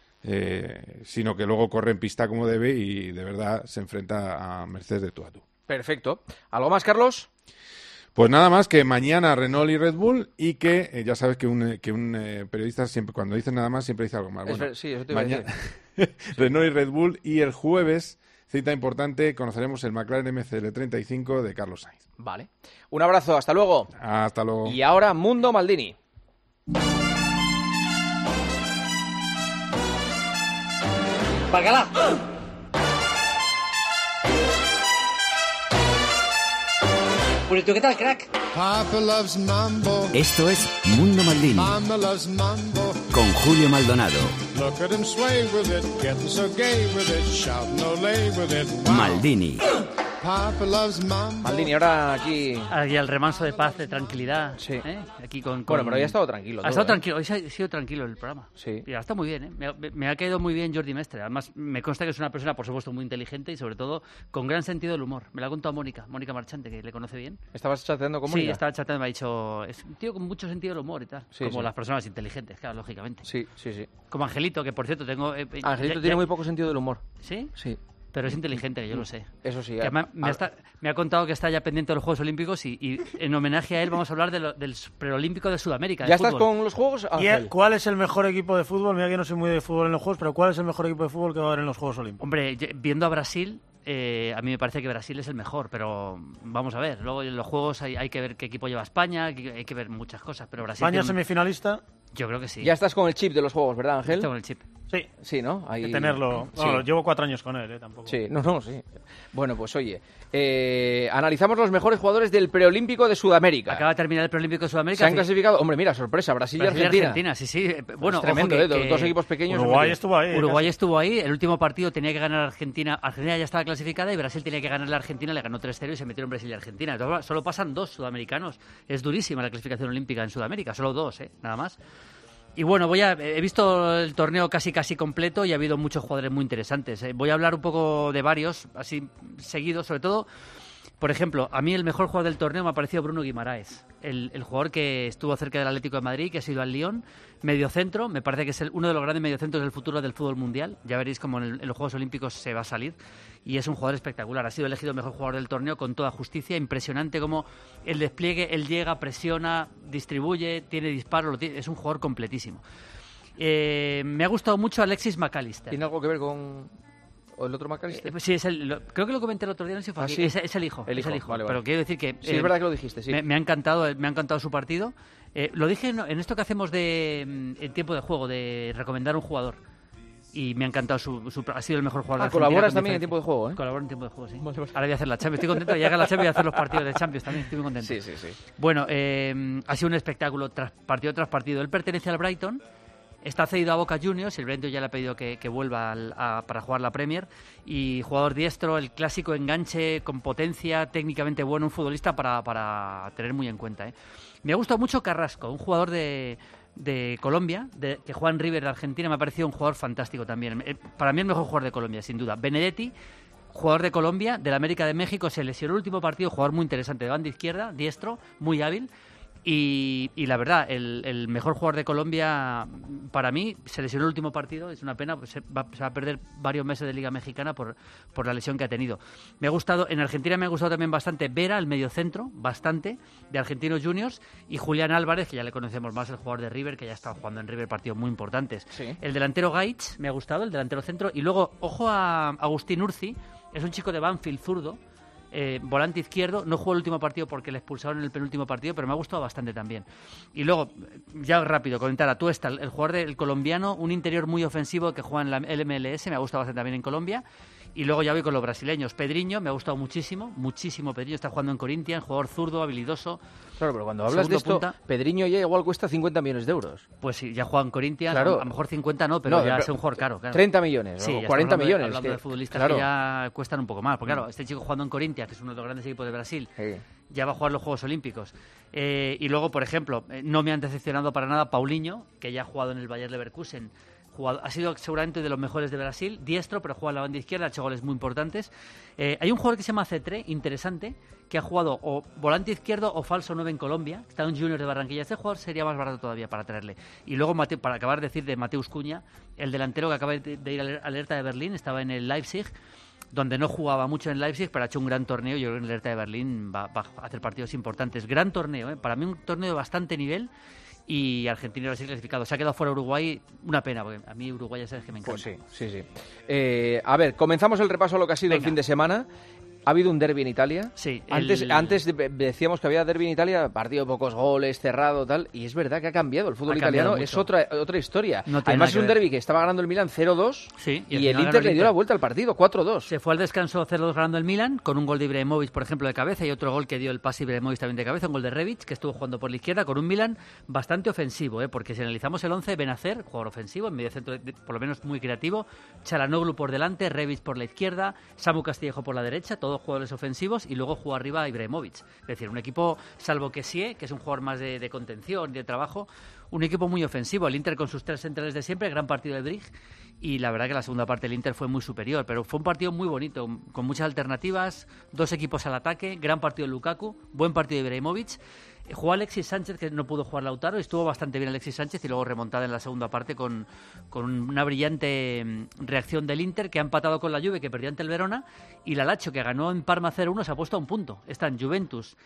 eh, sino que luego corre en pista como debe y de verdad se enfrenta a Mercedes de tú a tú. Perfecto. ¿Algo más, Carlos? Pues nada más, que mañana Renault y Red Bull y que eh, ya sabes que un, que un eh, periodista siempre cuando dice nada más siempre dice algo más. Bueno, es, sí, eso te iba mañana... a decir. Renault y Red Bull y el jueves, cita importante, conoceremos el McLaren M C L treinta y cinco de Carlos Sainz. Vale. Un abrazo, hasta luego. Hasta luego. Y ahora Mundo Maldini. ¡Párgala! ¿Tú qué tal, crack? Esto es Mundo Maldini con Julio Maldonado. Maldini. Maldini, ahora aquí... Aquí el remanso de paz, de tranquilidad. Sí. ¿eh? Aquí con, con... Bueno, pero hoy ha estado tranquilo. Ha todo, estado ¿eh? tranquilo, hoy ha sido tranquilo el programa. Sí. Y ha estado muy bien, ¿eh? Me, me, me ha caído muy bien Jordi Mestre. Además, me consta que es una persona, por supuesto, muy inteligente y sobre todo con gran sentido del humor. Me lo ha contado Mónica, Mónica Marchante, que le conoce bien. ¿Estabas chateando con Mónica? Sí, estaba chateando, me ha dicho... Es un tío con mucho sentido del humor y tal. Sí, como sí. las personas inteligentes, claro, lógicamente. Sí, sí, sí. Como Angelito, que por cierto tengo... Eh, Angelito ya, tiene ya... muy poco sentido del humor. ¿Sí? Sí. Pero es inteligente, yo lo sé. Eso sí. Que me, me, ha, me ha contado que está ya pendiente de los Juegos Olímpicos y, y en homenaje a él vamos a hablar de lo, del preolímpico de Sudamérica. ¿Ya de estás fútbol. con los Juegos? ¿Y cuál es el mejor equipo de fútbol? Mira que no soy muy de fútbol en los Juegos, pero ¿cuál es el mejor equipo de fútbol que va a haber en los Juegos Olímpicos? Hombre, viendo a Brasil... Eh, a mí me parece que Brasil es el mejor, pero vamos a ver. Luego en los Juegos hay, hay que ver qué equipo lleva España, hay que, hay que ver muchas cosas. Pero Brasil ¿España tiene... semifinalista? Yo creo que sí. Ya estás con el chip de los Juegos, ¿verdad, Ángel? Estoy con el chip. Sí. Sí, ¿no? Hay que tenerlo. Sí. Bueno, llevo cuatro años con él, ¿eh? Tampoco. Sí, no, no, sí. Bueno, pues oye, eh, analizamos los mejores jugadores del preolímpico de Sudamérica. Acaba de terminar el preolímpico de Sudamérica. Se han clasificado, hombre, mira, sorpresa, Brasil, Brasil y Argentina. Argentina, sí, sí. Bueno, es tremendo, ojo ¿eh? que, Dos, dos equipos pequeños. Uruguay estuvo ahí. Uruguay casi. estuvo ahí. El último partido tenía que ganar Argentina. Argentina ya estaba clasificada y Brasil tenía que ganar a Argentina. Le ganó tres cero y se metieron Brasil y Argentina. Entonces, solo pasan dos sudamericanos. Es durísima la clasificación olímpica en Sudamérica. Solo dos, ¿eh? Nada más. Y bueno, voy a, he visto el torneo casi casi completo y ha habido muchos jugadores muy interesantes. ¿eh? Voy a hablar un poco de varios, así seguidos, sobre todo, por ejemplo, a mí el mejor jugador del torneo me ha parecido Bruno Guimaraes, el, el jugador que estuvo cerca del Atlético de Madrid, que ha sido al Lyon, mediocentro, me parece que es el, uno de los grandes mediocentros del futuro del fútbol mundial, ya veréis cómo en, el, en los Juegos Olímpicos se va a salir, y es un jugador espectacular, ha sido elegido el mejor jugador del torneo con toda justicia, impresionante como el despliegue, él llega, presiona, distribuye, tiene disparo, lo tiene, es un jugador completísimo. Eh, me ha gustado mucho Alexis McAllister. ¿Tiene algo que ver con o el otro McAllister? Eh, pues sí, es el, lo, creo que lo comenté el otro día, no sé si fue ¿Ah, aquí. sí? es, es el hijo. El hijo, es el hijo. vale, vale. Pero quiero decir que... Sí, eh, es verdad que lo dijiste, sí. Me, me ha encantado, me ha encantado su partido. Eh, lo dije en, en esto que hacemos de en tiempo de juego, de recomendar un jugador. Y me ha encantado, su, su, ha sido el mejor jugador ah, de Argentina. ¿Colaboras también en tiempo de juego? ¿eh? Colaboro en tiempo de juego, sí. Vale, vale. Ahora voy a hacer la Champions. Estoy contento. Llega la Champions y voy a hacer los partidos de Champions también. Estoy muy contento. Sí, sí, sí. Bueno, eh, ha sido un espectáculo tras partido tras partido. Él pertenece al Brighton. Está cedido a Boca Juniors, el Brighton ya le ha pedido que, que vuelva al, a, para jugar la Premier, y jugador diestro, el clásico enganche con potencia, técnicamente bueno, un futbolista para, para tener muy en cuenta. ¿eh? Me ha gustado mucho Carrasco, un jugador de, de Colombia, de, que juega en River de Argentina, me ha parecido un jugador fantástico también. Eh, para mí el mejor jugador de Colombia, sin duda. Benedetti, jugador de Colombia, del América de México, se lesionó el último partido, jugador muy interesante, de banda izquierda, diestro, muy hábil. Y, y la verdad, el, el mejor jugador de Colombia, para mí, se lesionó el último partido, es una pena, pues se, va, se va a perder varios meses de Liga Mexicana por, por la lesión que ha tenido. Me ha gustado, en Argentina me ha gustado también bastante Vera, el mediocentro, bastante, de Argentinos Juniors, y Julián Álvarez, que ya le conocemos más, el jugador de River, que ya está jugando en River partidos muy importantes. Sí. El delantero Gaich, me ha gustado, el delantero centro, y luego, ojo a Agustín Urzi, es un chico de Banfield, zurdo, Eh, volante izquierdo, no jugó el último partido porque le expulsaron en el penúltimo partido, pero me ha gustado bastante también. Y luego, ya rápido, comentar a Tuesta, el, el jugador del colombiano, un interior muy ofensivo que juega en la L M L S, me ha gustado bastante también en Colombia. Y luego ya voy con los brasileños. Pedriño, me ha gustado muchísimo, muchísimo Pedriño, está jugando en Corinthians, jugador zurdo, habilidoso. Claro, pero cuando hablas de esto, punta, Pedriño ya igual cuesta cincuenta millones de euros. Pues sí, ya juega en Corinthians, claro. a lo mejor cincuenta no, pero no, ya pero es un jugador caro. Claro. treinta millones, sí, o cuarenta hablando millones. De, hablando que, de futbolistas claro. que ya cuestan un poco más. Porque claro, este chico jugando en Corinthians, que es uno de los grandes equipos de Brasil, sí. ya va a jugar los Juegos Olímpicos. Eh, y luego, por ejemplo, eh, no me han decepcionado para nada Paulinho, que ya ha jugado en el Bayer Leverkusen. Jugado, ha sido seguramente de los mejores de Brasil, diestro, pero juega en la banda izquierda, ha hecho goles muy importantes. Eh, hay un jugador que se llama Cetré, interesante, que ha jugado o volante izquierdo o falso nueve en Colombia, está en un Junior de Barranquilla. Este jugador sería más barato todavía para traerle. Y luego, Mate, para acabar de decir de Mateus Cunha, el delantero que acaba de ir al Hertha de Berlín, estaba en el Leipzig, donde no jugaba mucho en Leipzig, pero ha hecho un gran torneo. Yo creo que en el Hertha de Berlín va, va a hacer partidos importantes. Gran torneo, ¿eh? Para mí un torneo de bastante nivel. Y Argentina y Brasil clasificado. Se ha quedado fuera Uruguay, una pena, porque a mí Uruguay ya sabes que me encanta. Pues sí, sí, sí. Eh, a ver, comenzamos el repaso a lo que ha sido Venga. el fin de semana. ¿Ha habido un derbi en Italia? Sí. Antes, el... antes de, decíamos que había derbi en Italia, partido de pocos goles, cerrado, tal, y es verdad que ha cambiado. El fútbol ha italiano es otra otra historia. No Además es un derbi que estaba ganando el Milan cero dos sí, y, y el Inter le dio la vuelta al partido, cuatro dos. Se fue al descanso cero dos ganando el Milan, con un gol de Ibrahimovic, por ejemplo, de cabeza, y otro gol que dio el pase Ibrahimovic también de cabeza, un gol de Rebic, que estuvo jugando por la izquierda, con un Milan bastante ofensivo, ¿eh? Porque si analizamos el once, Benacer, jugador ofensivo, en medio centro, por lo menos muy creativo, Çalhanoğlu por delante, Rebic por la izquierda, Samu Castillejo por la derecha, todos jugadores ofensivos, y luego jugó arriba Ibrahimovic. Es decir, un equipo, salvo que sí, que es un jugador más de, de contención y de trabajo, un equipo muy ofensivo. El Inter con sus tres centrales de siempre, gran partido de Brig, y la verdad que la segunda parte del Inter fue muy superior, pero fue un partido muy bonito, con muchas alternativas, dos equipos al ataque, gran partido de Lukaku, buen partido de Ibrahimovic. Jugó Alexis Sánchez, que no pudo jugar Lautaro, estuvo bastante bien Alexis Sánchez, y luego remontada en la segunda parte con, con una brillante reacción del Inter, que ha empatado con la Juve, que perdió ante el Verona, y la Lazio, que ganó en Parma cero uno, se ha puesto a un punto. Están Juventus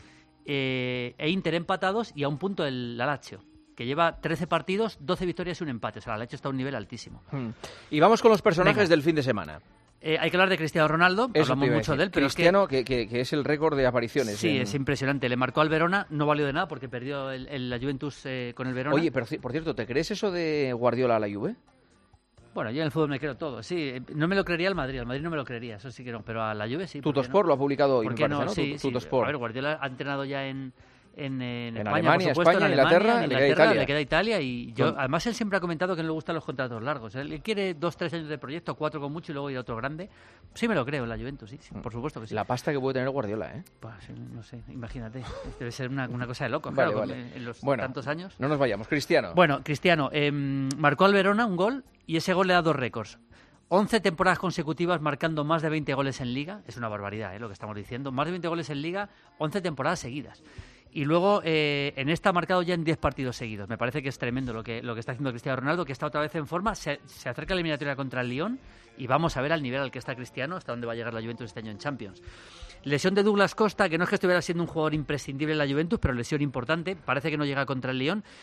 eh, e Inter empatados, y a un punto el la Lazio, que lleva trece partidos, doce victorias y un empate. O sea, la Lazio está a un nivel altísimo. Hmm. Y vamos con los personajes Venga. del fin de semana. Eh, hay que hablar de Cristiano Ronaldo, Eso hablamos mucho de él, pero Cristiano, es que... que, que, que es el récord de apariciones. Sí, en... es impresionante. Le marcó al Verona, no valió de nada porque perdió el, el, la Juventus eh, con el Verona. Oye, pero por cierto, ¿te crees eso de Guardiola a la Juve? Bueno, yo en el fútbol me creo todo, sí. No me lo creería al Madrid, al Madrid no me lo creería, eso sí que no, pero a la Juve sí. Tuttosport no? lo ha publicado hoy, ¿Por me qué parece, no? ¿no? Sí, Tut- sí. Tuttosport. A ver, Guardiola ha entrenado ya en... En, en, en España, Alemania, por supuesto, España, en Inglaterra, Alemania, en le queda Inglaterra, Italia. le queda Italia y yo, Con... además él siempre ha comentado que no le gustan los contratos largos. Él quiere dos, tres años de proyecto, cuatro con mucho y luego ir a otro grande. Sí me lo creo en la Juventus, sí, sí, por supuesto que sí. La pasta que puede tener Guardiola, ¿eh? Pues, no sé, imagínate. Debe ser una, una cosa de loco, vale, claro, vale. en los bueno, tantos años. No nos vayamos. Cristiano. Bueno, Cristiano eh, marcó al Verona un gol y ese gol le da dos récords. once temporadas consecutivas marcando más de veinte goles en Liga. Es una barbaridad, ¿eh? Lo que estamos diciendo. Más de veinte goles en Liga, once temporadas seguidas. Y luego eh, en esta ha marcado ya en diez partidos seguidos. Me parece que es tremendo lo que, lo que está haciendo Cristiano Ronaldo, que está otra vez en forma. Se, se acerca la eliminatoria contra el Lyon y vamos a ver al nivel al que está Cristiano, hasta dónde va a llegar la Juventus este año en Champions. Lesión de Douglas Costa, que no es que estuviera siendo un jugador imprescindible en la Juventus, pero lesión importante. Parece que no llega contra el Lyon.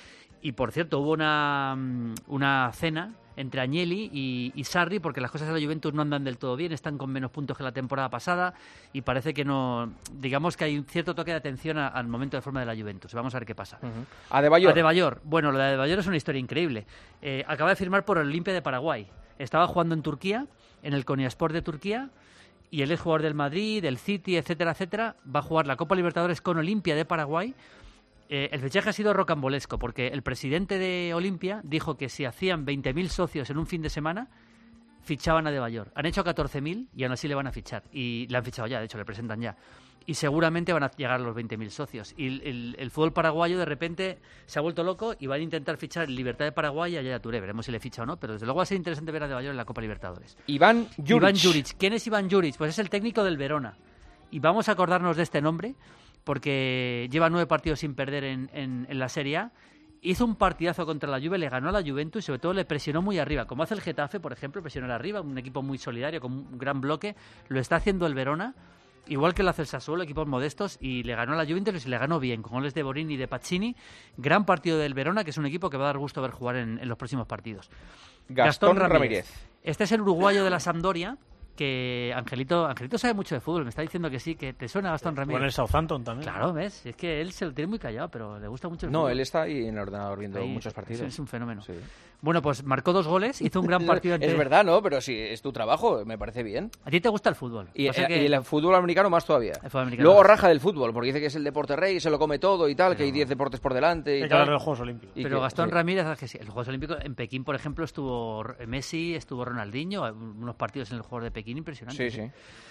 Y, por cierto, hubo una, una cena entre Agnelli y, y Sarri, porque las cosas de la Juventus no andan del todo bien, están con menos puntos que la temporada pasada y parece que no, digamos que hay un cierto toque de atención a, al momento de forma de la Juventus. Vamos a ver qué pasa. Uh-huh. Adebayor. Adebayor. Bueno, lo de Adebayor es una historia increíble. Eh, acaba de firmar por el Olimpia de Paraguay. Estaba jugando en Turquía, en el Konyaspor de Turquía, y él es jugador del Madrid, del City, etcétera, etcétera. Va a jugar la Copa Libertadores con Olimpia de Paraguay. Eh, el fichaje ha sido rocambolesco porque el presidente de Olimpia dijo que si hacían veinte mil socios en un fin de semana, fichaban a Adebayor. Han hecho catorce mil y aún así le van a fichar. Y le han fichado ya, de hecho, le presentan ya. Y seguramente van a llegar a los veinte mil socios. Y el, el, el fútbol paraguayo de repente se ha vuelto loco y van a intentar fichar en Libertad de Paraguay y a Yaya Touré. Veremos si le ficha o no, pero desde luego va a ser interesante ver a Adebayor en la Copa Libertadores. Iván Juric. Iván Juric. ¿Quién es Iván Juric? Pues es el técnico del Verona. Y vamos a acordarnos de este nombre porque lleva nueve partidos sin perder en, en, en la Serie A. Hizo un partidazo contra la Juve, le ganó a la Juventus y sobre todo le presionó muy arriba. Como hace el Getafe, por ejemplo, presionar arriba, un equipo muy solidario, con un gran bloque. Lo está haciendo el Verona, igual que lo hace el Sassuolo, equipos modestos, y le ganó a la Juventus y le ganó bien, con goles de Borini y de Pacini. Gran partido del Verona, que es un equipo que va a dar gusto ver jugar en, en los próximos partidos. Gastón, Gastón Ramírez. Ramírez. Este es el uruguayo de la Sampdoria, que Angelito Angelito sabe mucho de fútbol, me está diciendo que sí, que te suena Gastón Ramírez. Con el Southampton también. Claro, ¿ves? Es que él se lo tiene muy callado, pero le gusta mucho el no, fútbol. No, él está ahí en el ordenador viendo ahí, muchos partidos. Es un fenómeno. Sí. Bueno, pues marcó dos goles, hizo un gran partido. Ante... Es verdad, ¿no? Pero sí, es tu trabajo, me parece bien. A ti te gusta el fútbol. Y, o sea el, que... y el fútbol americano más todavía. El fútbol americano Luego más. raja del fútbol, porque dice que es el deporte rey, se lo come todo y tal, pero... que hay diez deportes por delante y hay tal. que hablar de los Juegos Olímpicos. Pero que, Gastón sí. Ramírez, es que sí, en los Juegos Olímpicos, en Pekín, por ejemplo, estuvo Messi, estuvo Ronaldinho, unos partidos en el Juegos de Pekín impresionantes. Sí, sí.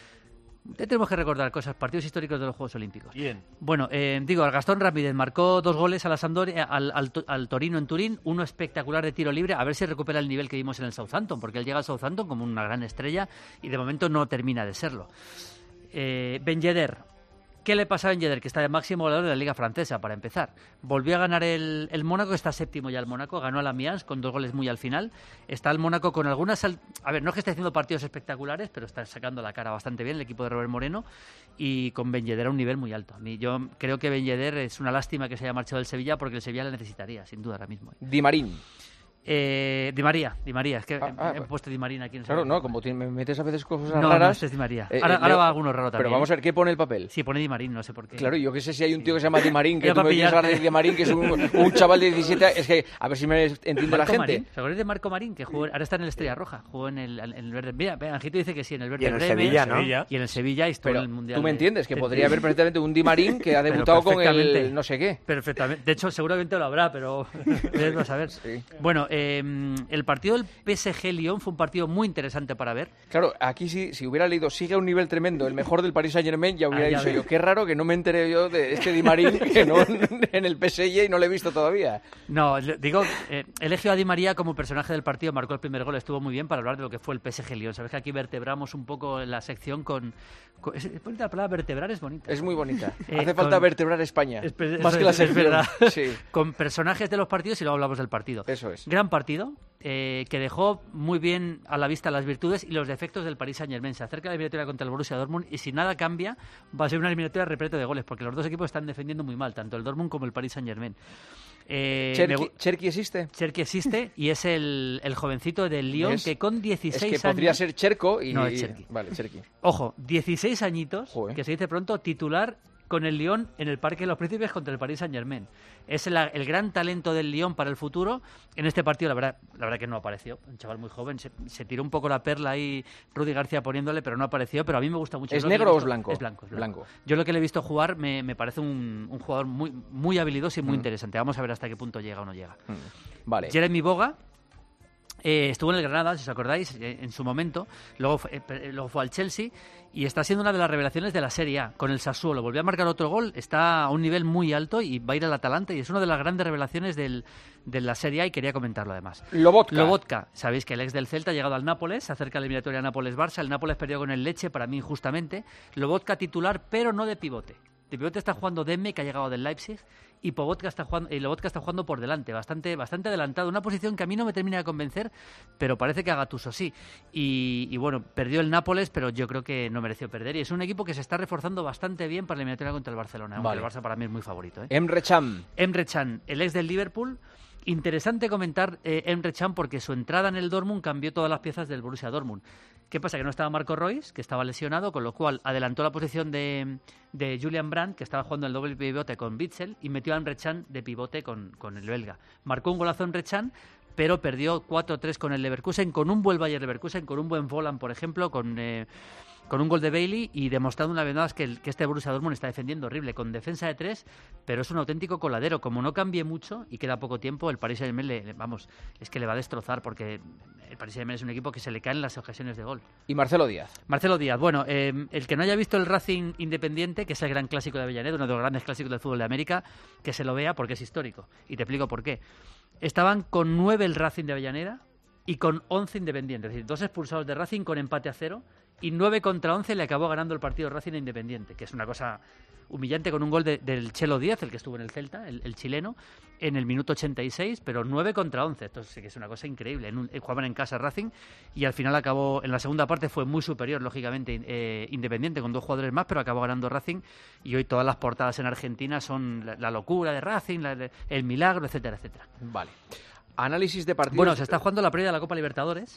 Te tenemos que recordar cosas, partidos históricos de los Juegos Olímpicos. Bien. Bueno, eh, digo, Gastón Ramírez marcó dos goles a la Sampdoria, al, al, al Torino en Turín, uno espectacular de tiro libre, a ver si recupera el nivel que vimos en el Southampton, porque él llega al Southampton como una gran estrella y de momento no termina de serlo. Eh, Ben Yedder. ¿Qué le pasa a Ben Yedder? Que está de máximo goleador de la Liga Francesa, para empezar. Volvió a ganar el, el Mónaco, está séptimo ya el Mónaco, ganó al Amiens con dos goles muy al final. Está el Mónaco con algunas... Al... A ver, no es que esté haciendo partidos espectaculares, pero está sacando la cara bastante bien el equipo de Robert Moreno y con Ben Yedder a un nivel muy alto. A mí, yo creo que Ben Yedder es una lástima que se haya marchado del Sevilla porque el Sevilla le necesitaría, sin duda, ahora mismo. Di Marín. Eh, Di María, Di María, es que ah, ah, he, he puesto Di Marín aquí. No claro, sé no, como me metes a veces cosas no, raras. No, este es Di María. Eh, ahora, eh, ahora va alguno raro también. Pero vamos a ver, ¿qué pone el papel? Sí, pone Di Marín, no sé por qué. Claro, yo que sé si hay un tío que se llama Di Marín, que tú me quieres hablar de Di Marín, que es un, un chaval de diecisiete años. Es que, a ver si me entiende la gente. Marín. ¿Se acuerdan de Marco Marín? Que jugó, ahora está en el Estrella Roja, jugó en el, en el Verde. Mira, Angelito dice que sí, en el Verde y en el Bremen, Sevilla, ¿no? Y en el Sevilla y estuvo pero en el Mundial. Tú me de... entiendes, que podría haber perfectamente un Di Marín que ha debutado con el no sé qué. Perfectamente. De hecho, seguramente lo habrá, pero vas a ver. Sí. Bueno, eh, el partido del P S G-Lyon fue un partido muy interesante para ver. Claro, aquí sí, si hubiera leído sigue a un nivel tremendo, el mejor del Paris Saint-Germain, ya hubiera ah, ya dicho ves. yo, qué raro que no me enteré yo de este Di Marín que no en el P S G y no lo he visto todavía. No, digo, eh, elegio a Di María como personaje del partido, marcó el primer gol, estuvo muy bien para hablar de lo que fue el P S G-Lyon. Sabes que aquí vertebramos un poco la sección con... con es bonita la palabra vertebrar, es bonita. Es muy bonita. Eh, Hace falta con, vertebrar España, es, más que la sección. Es verdad. Sí. Con personajes de los partidos y luego hablamos del partido. Eso es. Gran partido, eh, que dejó muy bien a la vista las virtudes y los defectos del Paris Saint-Germain. Se acerca la eliminatoria contra el Borussia Dortmund y si nada cambia va a ser una eliminatoria repleta de goles porque los dos equipos están defendiendo muy mal, tanto el Dortmund como el Paris Saint-Germain. Eh, Cherki, me... ¿Cherki existe? Cherki existe y es el, el jovencito del Lyon ¿Es? que con dieciséis años... Es que podría años... ser Cherko y... No, es Cherki. Vale, Cherki. Ojo, dieciséis añitos, Joder. que se dice pronto, titular con el Lyon en el Parque de los Príncipes contra el Paris Saint-Germain. Es el, el gran talento del Lyon para el futuro. En este partido, la verdad, la verdad que no apareció. Un chaval muy joven. Se, se tiró un poco la perla ahí Rudy García poniéndole, pero no apareció. Pero a mí me gusta mucho. ¿Es negro o es blanco? Es blanco. Es blanco. blanco. Yo lo que le he visto jugar me, me parece un, un jugador muy, muy habilidoso y muy mm. interesante. Vamos a ver hasta qué punto llega o no llega. Mm. Vale. Jeremy Boga. Eh, estuvo en el Granada, si os acordáis, eh, en su momento. Luego fue, eh, luego fue al Chelsea y está siendo una de las revelaciones de la Serie A. Con el Sassuolo volvió a marcar otro gol, está a un nivel muy alto y va a ir al Atalanta y es una de las grandes revelaciones del, de la Serie A y quería comentarlo además. Lobotka. Lobotka, sabéis que el ex del Celta ha llegado al Nápoles, se acerca a la eliminatoria Nápoles-Barça. El Nápoles perdió con el Lecce, para mí injustamente. Lobotka titular, pero no de pivote. De pivote está jugando Demme, que ha llegado del Leipzig, y Lobotka está jugando, y Lobotka está jugando por delante, bastante, bastante adelantado. Una posición que a mí no me termina de convencer, pero parece que a Gattuso sí. Y, y bueno, perdió el Nápoles, pero yo creo que no mereció perder. Y es un equipo que se está reforzando bastante bien para la eliminatoria contra el Barcelona. Vale. El Barça para mí es muy favorito, ¿eh? Emre Can. Emre Can, el ex del Liverpool. Interesante comentar eh, Emre Can porque su entrada en el Dortmund cambió todas las piezas del Borussia Dortmund. ¿Qué pasa? Que no estaba Marco Reus, que estaba lesionado, con lo cual adelantó la posición de, de Julian Brandt, que estaba jugando el doble pivote con Witsel, y metió a Emre Can de pivote con, con el belga. Marcó un golazo Emre Can, pero perdió cuatro tres con el Leverkusen, con un buen Bayer Leverkusen, con un buen Volland, por ejemplo, con... Eh, con un gol de Bailey y demostrando una vez más que, el, que este Borussia Dortmund está defendiendo horrible, con defensa de tres, pero es un auténtico coladero. Como no cambie mucho y queda poco tiempo, el Paris Saint-Germain, le, vamos, es que le va a destrozar, porque el Paris Saint-Germain es un equipo que se le caen las ocasiones de gol. ¿Y Marcelo Díaz? Marcelo Díaz, bueno, eh, el que no haya visto el Racing Independiente, que es el gran clásico de Avellaneda, uno de los grandes clásicos del fútbol de América, que se lo vea porque es histórico. Y te explico por qué. Estaban con nueve el Racing de Avellaneda y con once Independiente, es decir, dos expulsados de Racing con empate a cero, y nueve contra once le acabó ganando el partido Racing Independiente, que es una cosa humillante, con un gol de, del Chelo Díaz, el que estuvo en el Celta, el, el chileno, en el minuto ochenta y seis, pero nueve contra once, esto sí que es una cosa increíble. En un, jugaban en casa Racing y al final acabó, en la segunda parte fue muy superior, lógicamente, eh, Independiente, con dos jugadores más, pero acabó ganando Racing, y hoy todas las portadas en Argentina son la, la locura de Racing, la, el milagro, etcétera, etcétera. Vale. Análisis de partidos. Bueno, se está jugando la previa de la Copa Libertadores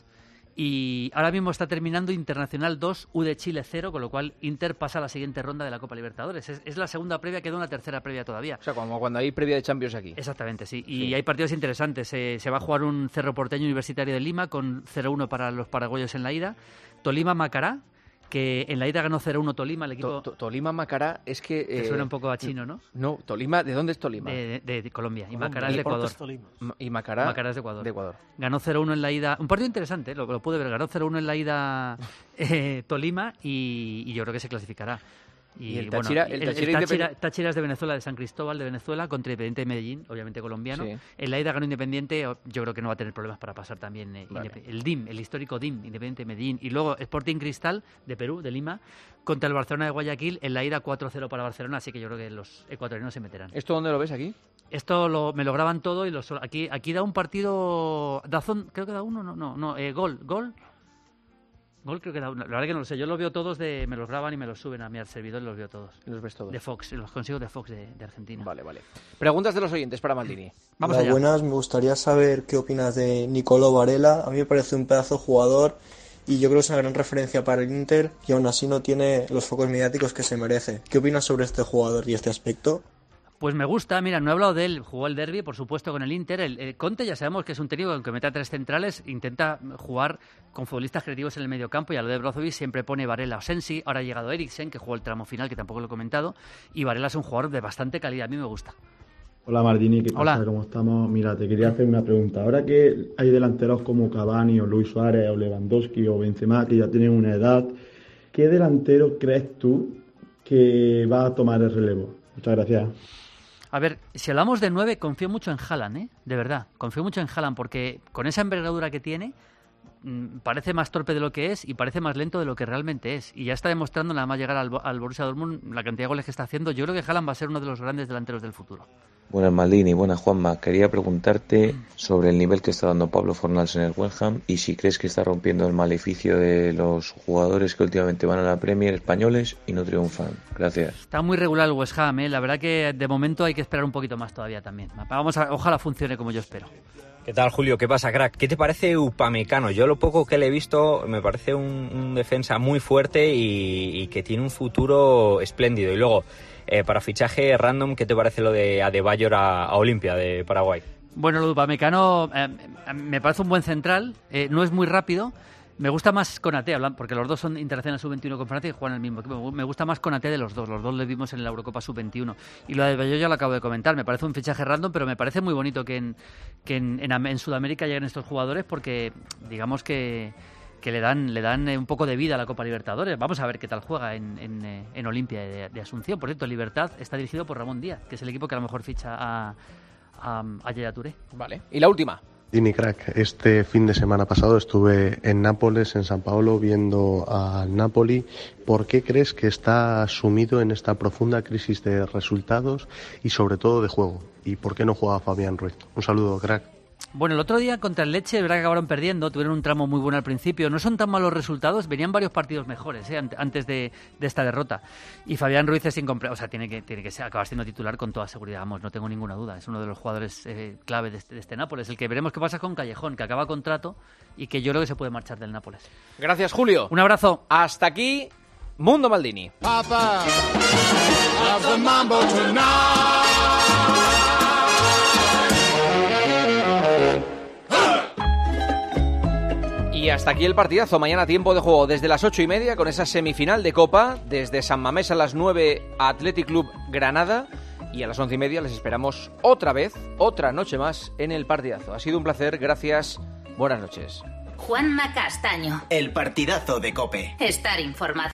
y ahora mismo está terminando Internacional dos, U de Chile cero, con lo cual Inter pasa a la siguiente ronda de la Copa Libertadores. Es, es la segunda previa, queda una tercera previa todavía. O sea, como cuando hay previa de Champions aquí. Exactamente, sí. Y sí. hay partidos interesantes. Se, se va a jugar un Cerro Porteño Universitario de Lima con cero uno para los paraguayos en la ida. Tolima-Macará, que en la ida ganó cero uno Tolima, el equipo... To, to, Tolima-Macará es que... Te eh, suena un poco a chino, ¿no? No, Tolima, ¿de dónde es Tolima? De, de, de Colombia, y Macará es de Ecuador. Y Macará, Macará es de Ecuador. de Ecuador. Ganó cero uno en la ida, un partido interesante, lo, lo pude ver, ganó cero uno en la ida eh, Tolima y, y yo creo que se clasificará. Y, y el bueno, Táchira, el, el, Táchira, el Táchira, Táchira es de Venezuela, de San Cristóbal de Venezuela, contra Independiente de Medellín, obviamente colombiano. Sí. En la ida ganó Independiente, yo creo que no va a tener problemas para pasar también eh, vale. el D I M, el histórico D I M, Independiente de Medellín. Y luego Sporting Cristal de Perú, de Lima, contra el Barcelona de Guayaquil, en la ida cuatro cero para Barcelona, así que yo creo que los ecuatorianos se meterán. ¿Esto dónde lo ves aquí? Esto lo, me lo graban todo y los, aquí aquí da un partido, Dazón, creo que da uno, no, no, no eh, gol, gol. Gol creo que da una. La verdad que no lo sé. Yo los veo todos, de, me los graban y me los suben a mi servidor y los veo todos. ¿Los ves todos? De Fox, los consigo de Fox de, de Argentina. Vale, vale. Preguntas de los oyentes para Maldini. Vamos Hola, allá. Buenas, me gustaría saber qué opinas de Nicolò Varela. A mí me parece un pedazo de jugador y yo creo que es una gran referencia para el Inter y aún así no tiene los focos mediáticos que se merece. ¿Qué opinas sobre este jugador y este aspecto? Pues me gusta, mira, no he hablado de él, jugó el derbi, por supuesto, con el Inter. El, el Conte ya sabemos que es un técnico que aunque meta tres centrales, intenta jugar con futbolistas creativos en el mediocampo, y a lo de Brozovic siempre pone Varela o Sensi. Ahora ha llegado Eriksen, que jugó el tramo final, que tampoco lo he comentado, y Varela es un jugador de bastante calidad, a mí me gusta. Hola Maldini, ¿qué Hola. pasa? ¿Cómo estamos? Mira, te quería hacer una pregunta. Ahora que hay delanteros como Cavani o Luis Suárez o Lewandowski o Benzema, que ya tienen una edad, ¿qué delantero crees tú que va a tomar el relevo? Muchas gracias. A ver, si hablamos de nueve, confío mucho en Haaland, ¿eh? De verdad, confío mucho en Haaland, porque con esa envergadura que tiene, mmm, parece más torpe de lo que es y parece más lento de lo que realmente es. Y ya está demostrando, nada más llegar al, al Borussia Dortmund, la cantidad de goles que está haciendo. Yo creo que Haaland va a ser uno de los grandes delanteros del futuro. Buenas Maldini, buenas Juanma. Quería preguntarte sobre el nivel que está dando Pablo Fornals en el West Ham y si crees que está rompiendo el maleficio de los jugadores que últimamente van a la Premier españoles y no triunfan. Gracias. Está muy regular el West Ham, ¿eh? La verdad que de momento hay que esperar un poquito más todavía también. Vamos a, ojalá funcione como yo espero. ¿Qué tal, Julio? ¿Qué pasa, crack? ¿Qué te parece Upamecano? Yo lo poco que le he visto me parece un, un defensa muy fuerte y, y que tiene un futuro espléndido. Y luego, eh, para fichaje random, ¿qué te parece lo de Adebayor a, a Olimpia de Paraguay? Bueno, lo de Upamecano eh, me parece un buen central, eh, no es muy rápido. Me gusta más Konaté, porque los dos son internacionales sub veintiuno con Francia y juegan el mismo equipo. Me gusta más Konaté de los dos. Los dos le vimos en la Eurocopa sub veintiuno. Y lo de Adebayor ya lo acabo de comentar. Me parece un fichaje random, pero me parece muy bonito que en, que en, en, en Sudamérica lleguen estos jugadores, porque digamos que, que le dan le dan un poco de vida a la Copa Libertadores. Vamos a ver qué tal juega en, en, en Olimpia de, de Asunción. Por cierto, Libertad está dirigido por Ramón Díaz, que es el equipo que a lo mejor ficha a, a, a Yaya Touré. Vale. Y la última. Dini Crack, este fin de semana pasado estuve en Nápoles, en San Paolo, viendo al Napoli. ¿Por qué crees que está sumido en esta profunda crisis de resultados y sobre todo de juego? ¿Y por qué no juega Fabián Ruiz? Un saludo, crack. Bueno, el otro día contra el Lecce, es verdad que acabaron perdiendo, tuvieron un tramo muy bueno al principio, no son tan malos resultados, venían varios partidos mejores ¿eh? antes de, de esta derrota. Y Fabián Ruiz es incompleta, o sea, tiene que, tiene que ser, acabar siendo titular con toda seguridad, vamos, no tengo ninguna duda, es uno de los jugadores eh, clave de este, de este Nápoles, el que veremos qué pasa con Callejón, que acaba contrato y que yo creo que se puede marchar del Nápoles. Gracias, Julio. Un abrazo. Hasta aquí, Mundo Maldini. Papa, have the mambo tonight. Y hasta aquí el partidazo. Mañana tiempo de juego desde las ocho y media con esa semifinal de Copa. Desde San Mamés a las nueve, Athletic Club Granada. Y a las once y media les esperamos otra vez, otra noche más en el partidazo. Ha sido un placer. Gracias. Buenas noches. Juanma Castaño. El partidazo de COPE. Estar informado.